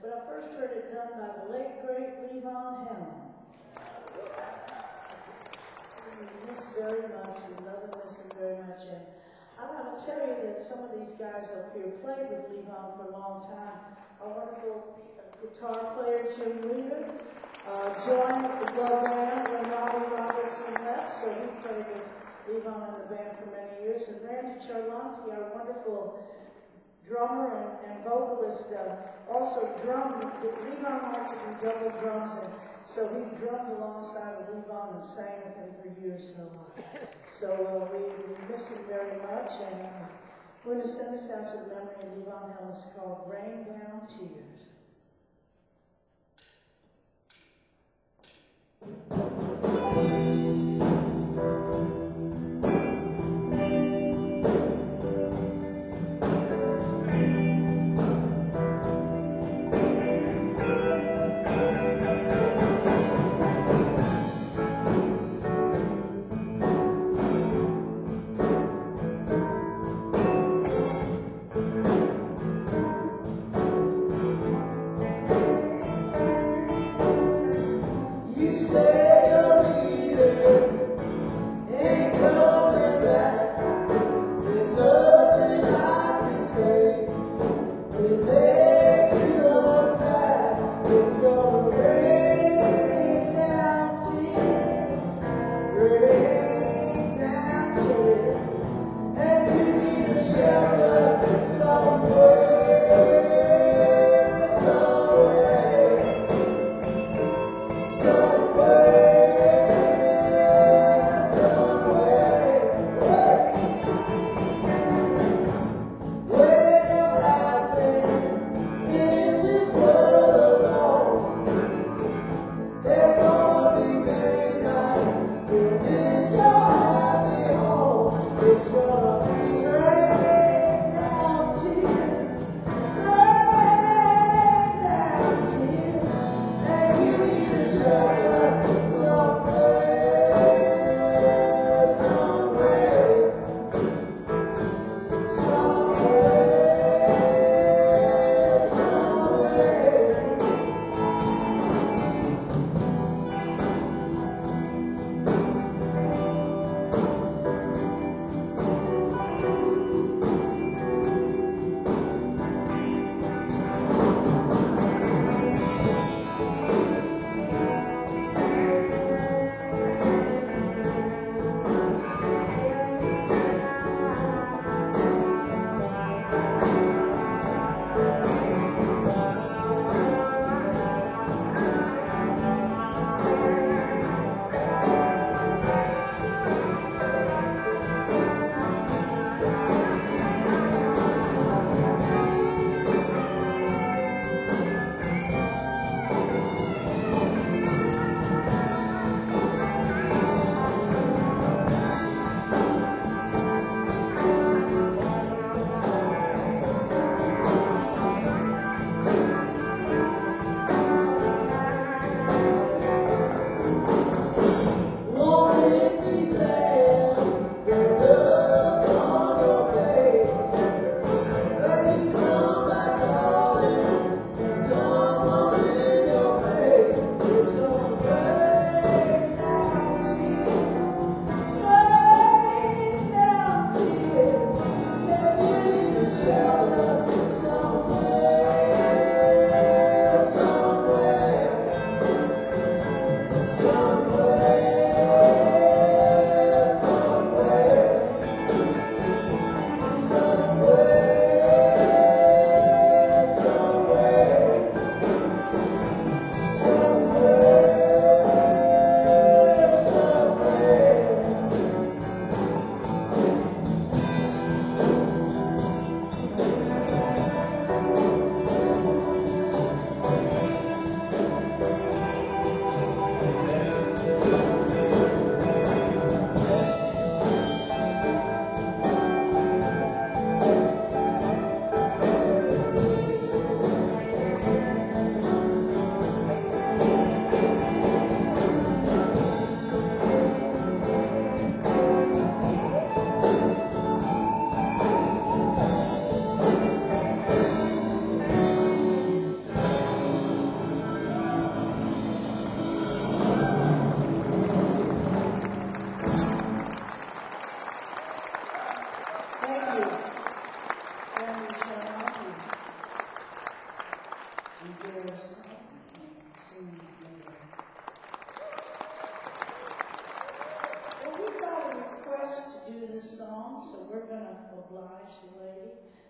but I first heard it done by the late, great Levon Helm. We miss very much, we love and miss him very much, and I want to tell you that some of these guys up here played with Levon for a long time. Our wonderful guitar player, Jim Leader, joined the Glow Band when Robbie Robertson left, so he played with Levon in the band for many years. And Randy Charlanti, our wonderful drummer and vocalist, also drummed. Levon liked to do double drums, and so he drummed alongside of Levon and sang with him for years. So we miss him very much, and we're going to send this out to the memory of Levon Helm. It's called Rain Down Tears.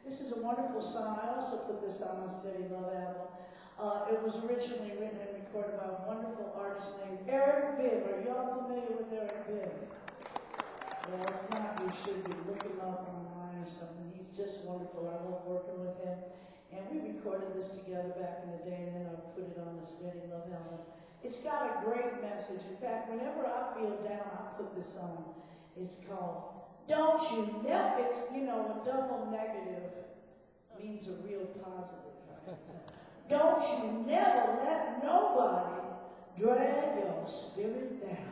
This is a wonderful song. I also put this on the Steady Love album. It was originally written and recorded by a wonderful artist named Eric Bibb. Are you all familiar with Eric Bibb? Well, if not, you should be. Look him up online or something. He's just wonderful. I love working with him. And we recorded this together back in the day, and then I put it on the Steady Love album. It's got a great message. In fact, whenever I feel down, I put this on. It's called Don't You Never. It's, you know, a double negative means a real positive, right? So, don't you never let nobody drag your spirit down.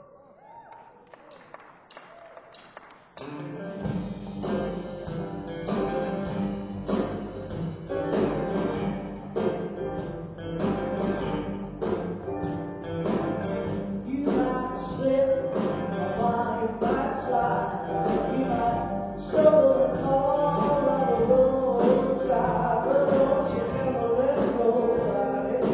You might slip, or you might slide, you might stumble and fall on the roadside, but don't you never let nobody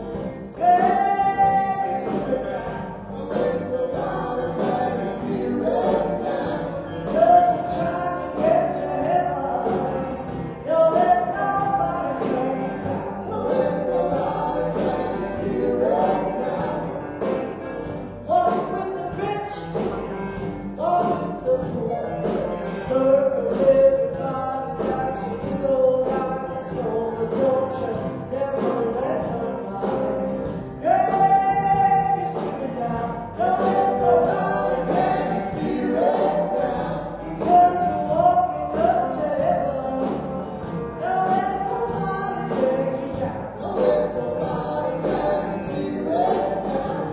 drag your spirit down. Let nobody drag your spirit down. Just for trying to get to heaven, don't let nobody drag you down. Don't let nobody drag your spirit down. Walk with the rich, walk with the poor. Learn from everybody that you so like so, but don't you never let nobody drag your spirit down. Don't let nobody drag your spirit down. Because you're walking up to heaven. Don't let nobody drag you down. Don't let nobody drag your spirit down.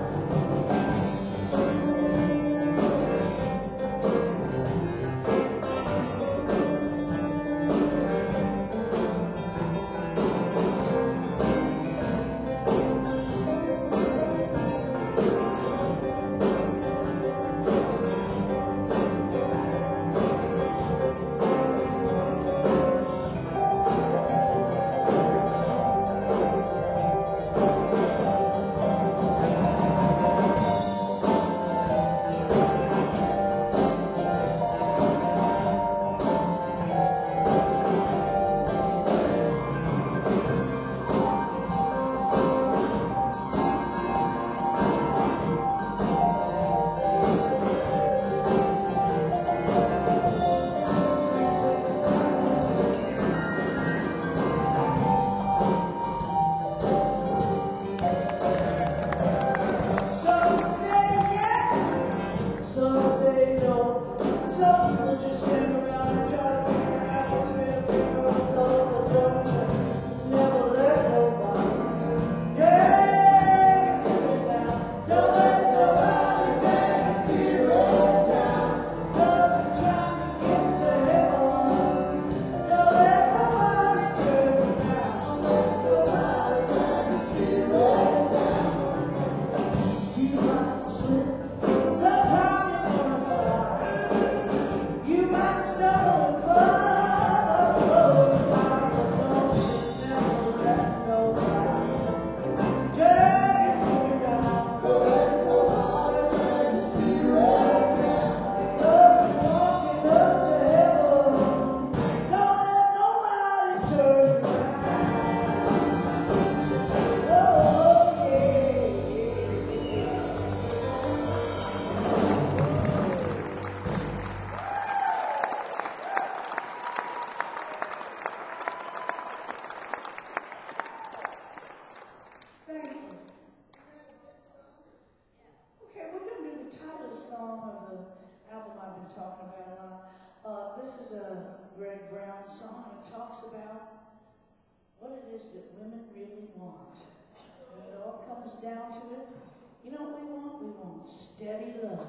Some say yes, some say no. Some people just stand around and try to figure out what's real, figure out love, but don't you never let nobody drag your spirit down. Don't let nobody drag your spirit down. 'Cause we're trying to get to heaven. Don't let nobody turn you down. Don't let nobody drag your spirit down. You might slip, sometime you're gonna slide. You might stumble and fall on the roadside, but don't you never let nobody drag your spirit down. Don't let nobody drag your spirit down. 'Cause you're walking up to heaven. Don't let nobody turn you down. Oh, yeah. Thank you. Okay, we're going to do the title song of the album I've been talking about. This is a Greg Brown song. It talks about what it is that women really want. When it all comes down to it, you know what we want? We want steady love.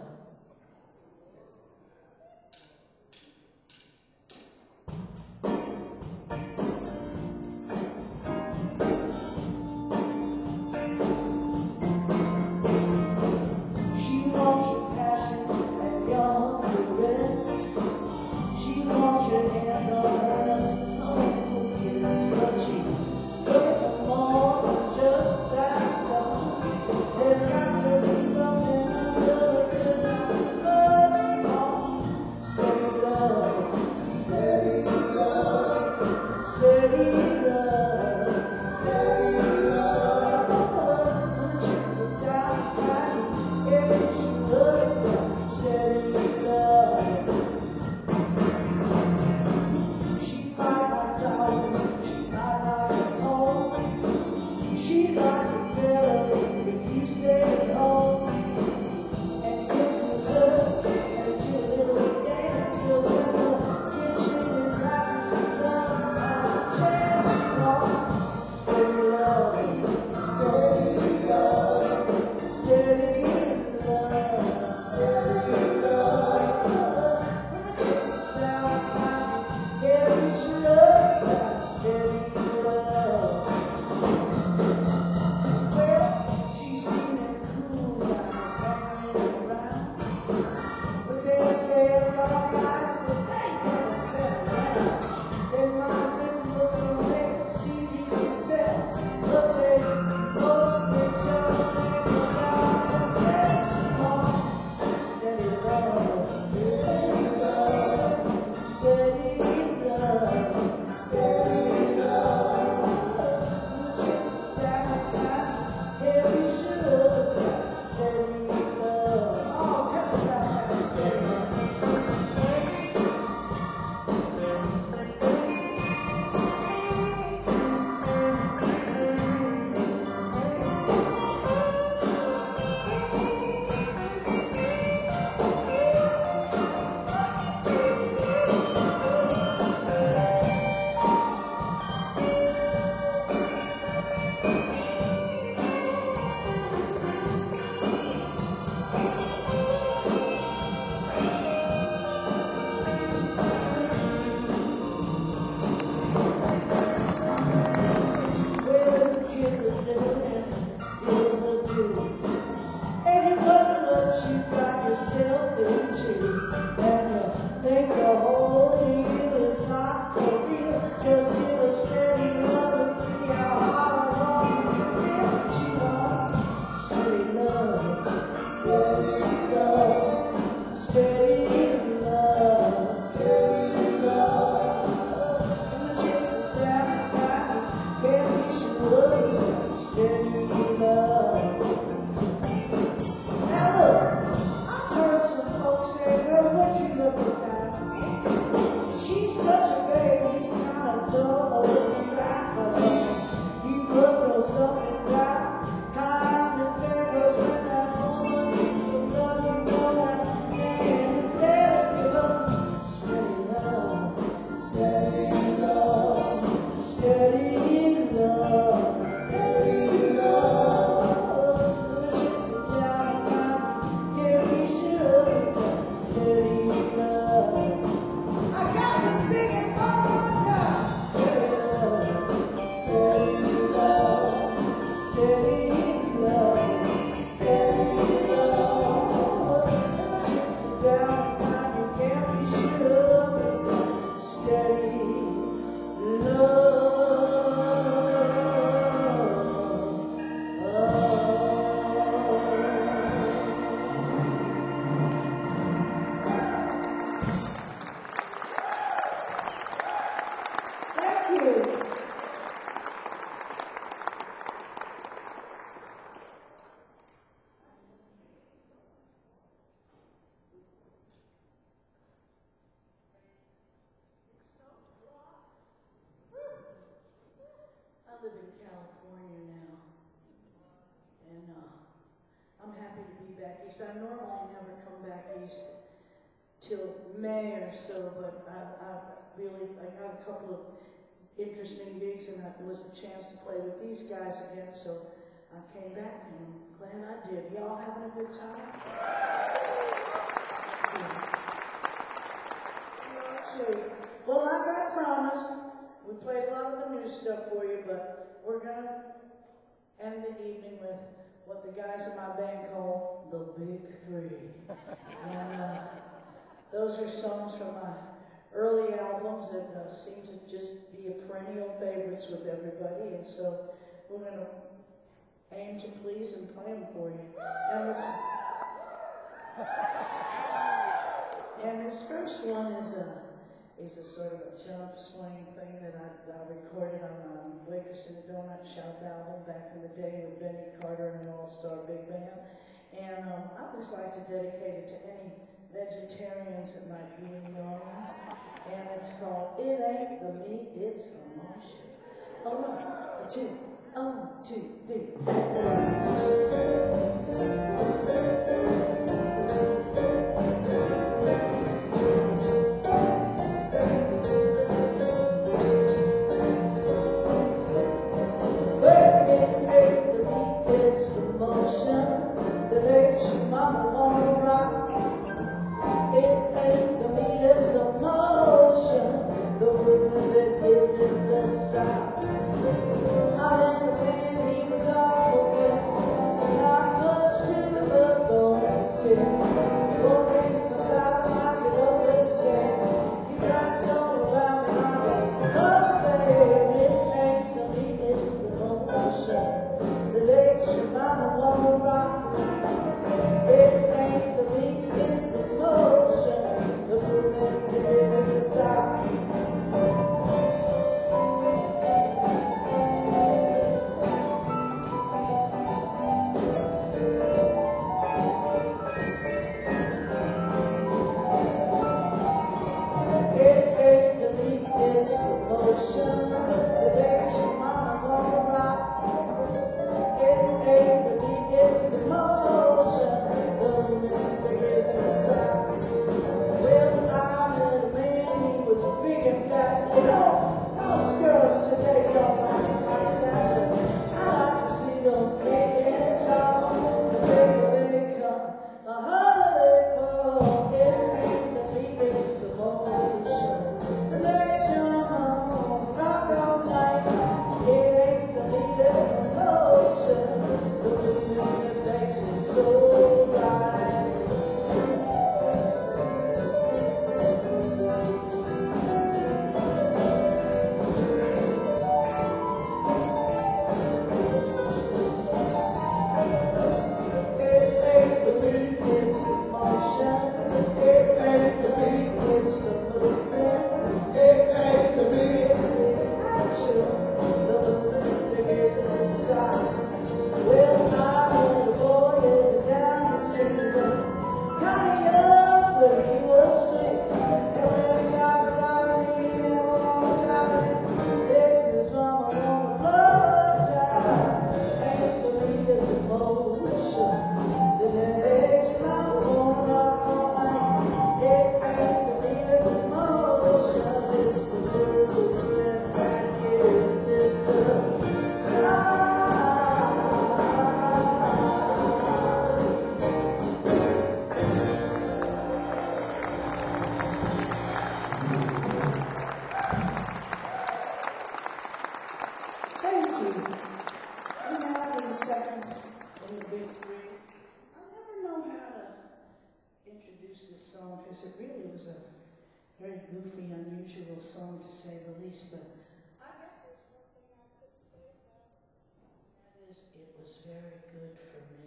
She wants your passion and your caress. She wants your hands on her soulful kiss. But she's looking for more than just that stuff. There's got to be something under the good live in California now, and I'm happy to be back east. I normally never come back east till May or so, but I got a couple of interesting gigs, and it was the chance to play with these guys again, so I came back, and I'm glad I did. Y'all having a good time? Yeah. Well, like I promised, we played a lot of the new stuff for you, but we're going to end the evening with what the guys in my band call the Big Three. And those are songs from my early albums that seem to just be a perennial favorites with everybody, and so we're going to aim to please and play them for you. And this first one is a sort of a jump swing thing that I recorded on Waitress in a Donut Shop album back in the day with Benny Carter and an all-star big band. And I always like to dedicate it to any vegetarians that might be in the audience. And it's called It Ain't the Meat, It's the Martian. A 1, a 2, a 1, 2, 3. Still it was a very goofy, unusual song to say the least, but I guess there's one thing I could say about it. That is, it was very good for me.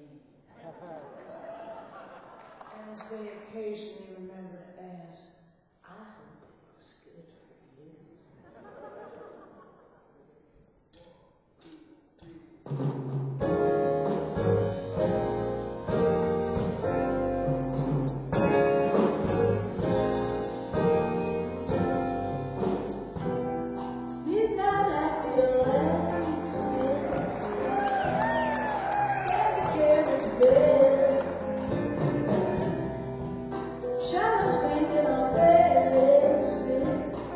And as they occasionally remember to ask, I hope it was good for you. Midnight at the oasis, Santa carried to bed, shadows painted on faces,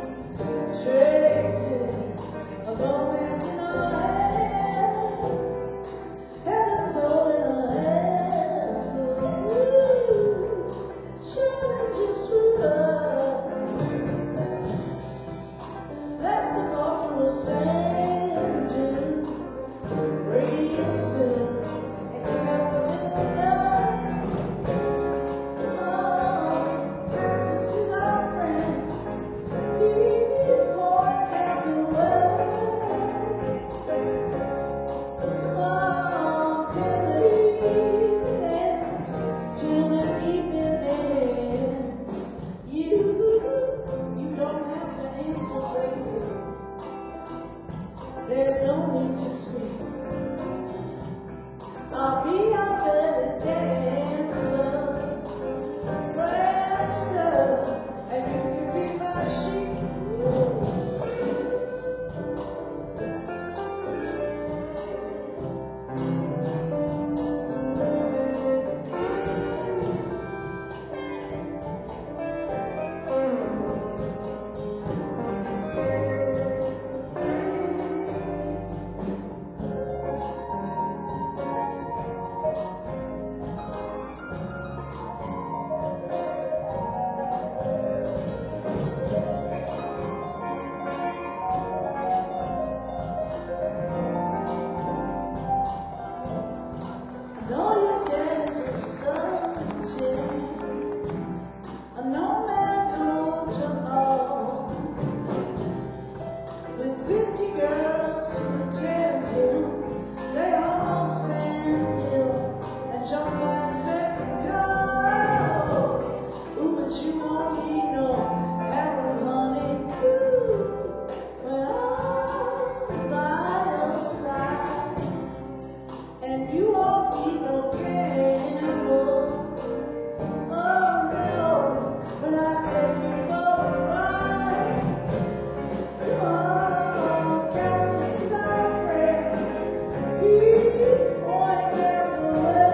traces of romance in our head, heaven's holding our hand, shining just for us. That's the offer we'll send to real soon, and pick up a little dust. Oh, practice is our friend. He poured out the well. Come on, till the evening ends, till the evening ends. You don't have to answer, baby. There's no need to speak. I'll be your belly dancer, prancer, and you can be my sheep. I know your dad is a subject, a no man known to all, with 50 girls to attend him. They all sang him and jump by his beck and call. Ooh, but you won't need no Arab honey. Ooh, when I'm by your side. And you won't need no candle. Oh no, when I take you for a ride. Come on, Cactus is our friend. He pointed out the way.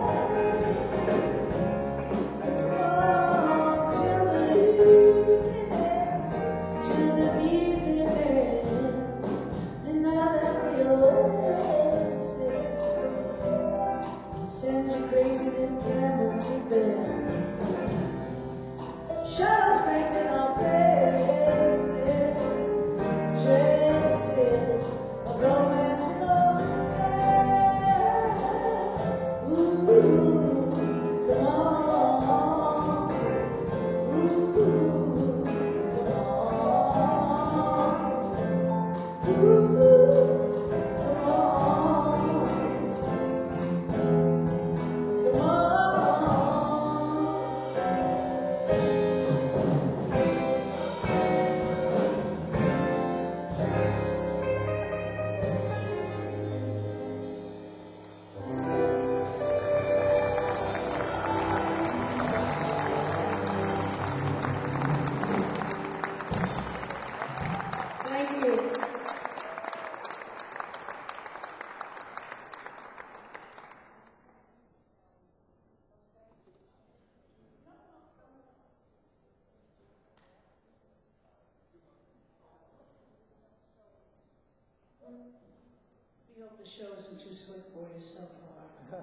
Come on, till the evening ends, till the evening ends. Midnight at the oasis, send you crazy then camel to bed. Shadows painted on faces, traces of romance in our head. Ooh, come on. Ooh, come on. Ooh, come on. Come on. Thank you. We hope the show isn't too slick for you so far.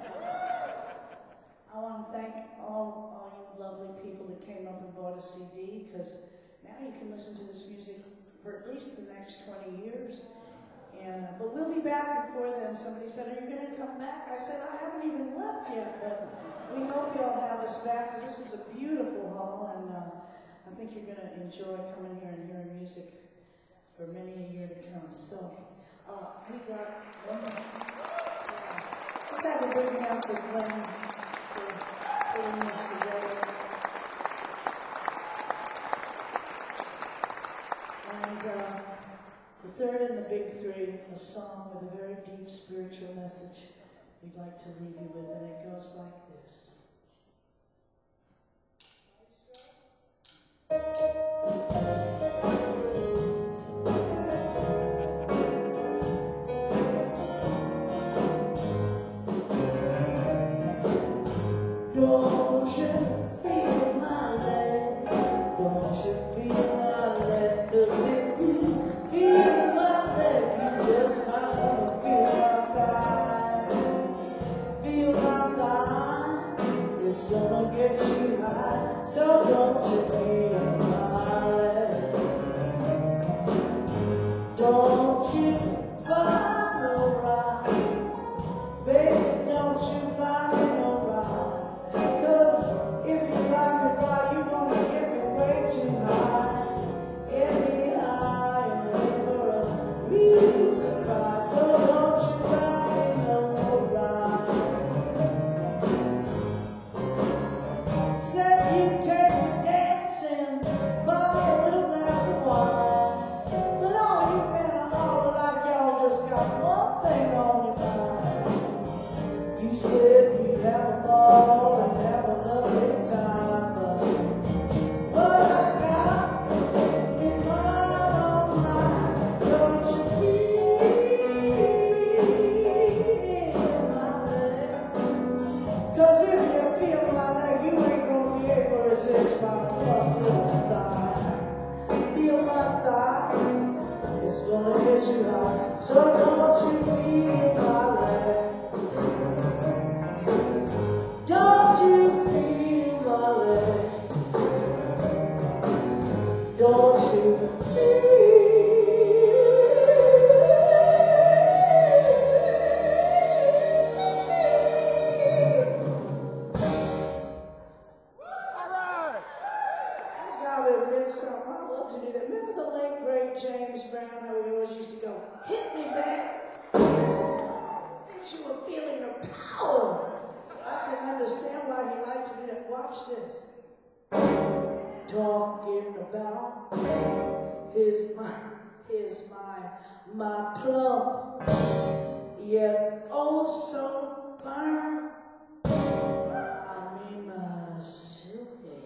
I want to thank all you lovely people that came up and bought a CD, because now you can listen to this music for at least the next 20 years. And but we'll be back before then. Somebody said, "Are you going to come back?" I said, "I haven't even left yet." But We hope y'all have us back, because this is a beautiful hall, and I think you're going to enjoy coming here and hearing music for many a year to come. So, we got one more. Let's have a big round for Glenn for putting this together. And the third in the big three, a song with a very deep spiritual message we'd like to leave you with, and it goes like this. Don't you feel my leg? Don't you feel my leg? 'Cause if you feel my leg, you just might wanna feel my thigh. Feel my thigh, it's gonna get you high. So don't you feel my leg? Don't you buy no ride, baby, don't you buy me no ride. 'Cause if you buy me right, you're gonna get me way too high. Get me high and wait for a real surprise. So don't you buy me no ride. Said you take me dancing, buy me a little glass of wine. But all you men are all like y'all just got one thing on your mind. You said we'd have a ball and have a lovely time, but what I got in mind on mine, don't you feel my leg? 'Cause if you feel my leg, you ain't gonna be able to resist my love, little thigh. Feel my thigh, it's gonna get you high. So don't you feel my leg? Don't you feel my leg? Don't you feel? I gotta admit something. I love to do that. Remember the late great James Brown? How he always used to go, "Hit me, back." Gives you a feeling of power. I can understand why he liked to do that. Watch this. Talking about my plump, yet oh so firm. I mean my silky,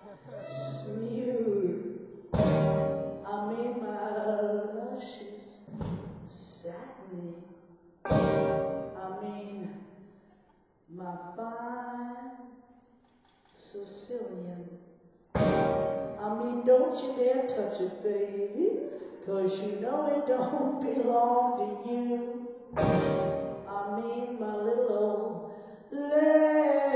smooth. I mean my luscious, satiny. I mean my fine Sicilian. I mean, don't you dare touch it, baby, 'cause you know it don't belong to you. I mean my little old leg.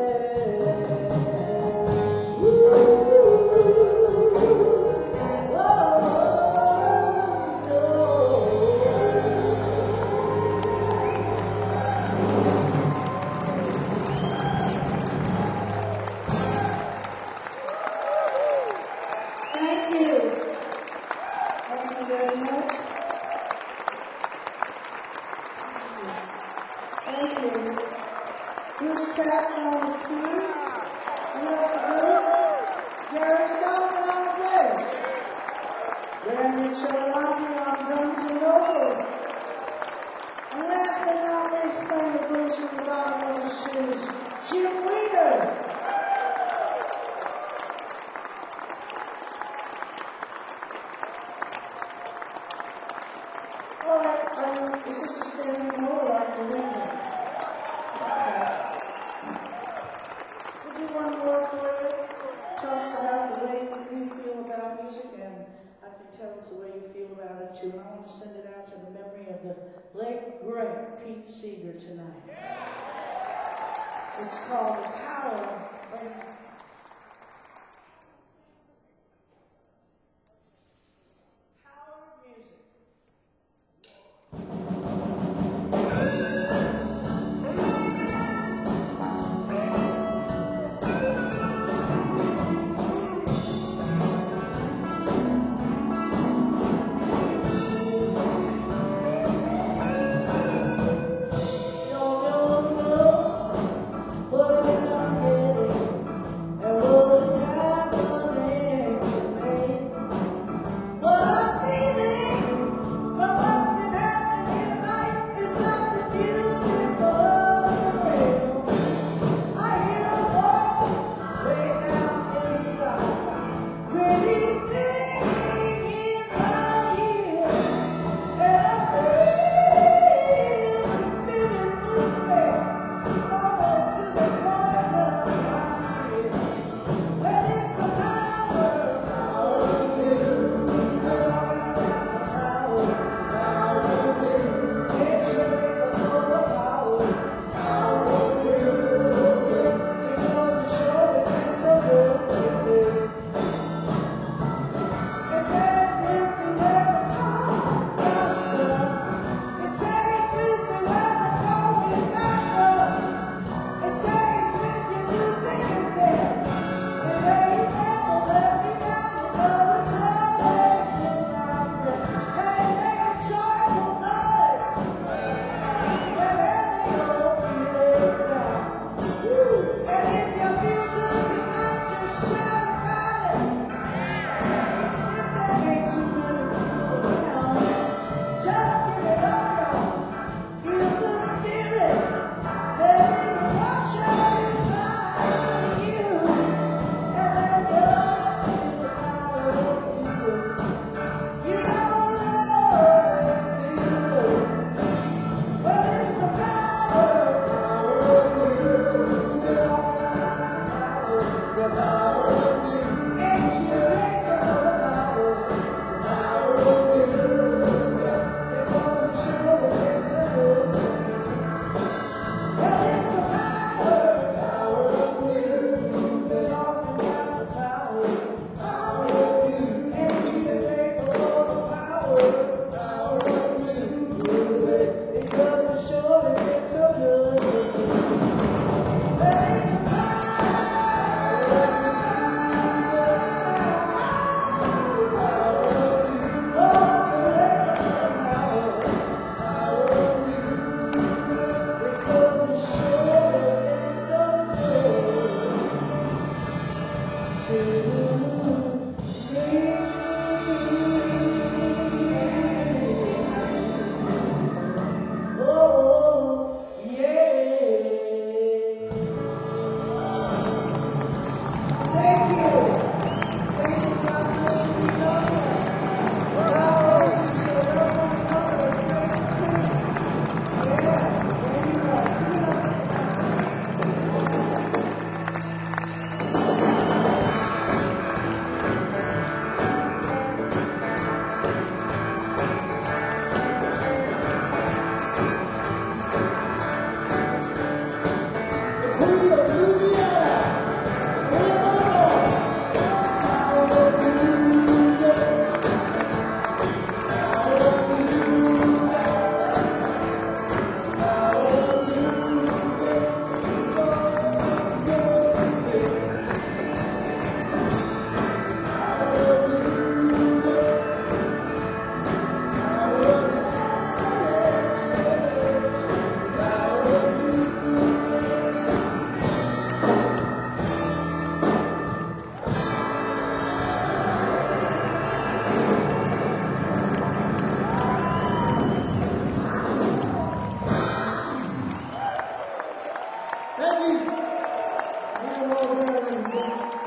Thank you. Thank you very much. Thank you. Bruce Katz on the keys. Bruce. Gary Sullivan on the bass. Randy Cholaji on drums and vocals. And last but not least, playing the blues from the bottom of his shoes, Jim Weeder. Is this a standing note or like the window? Okay. We'll do one more for you. Talks about the way you feel about music, and I can tell it's the way you feel about it too. And I want to send it out to the memory of the late, great Pete Seeger tonight. It's called The Power of music. Come over there and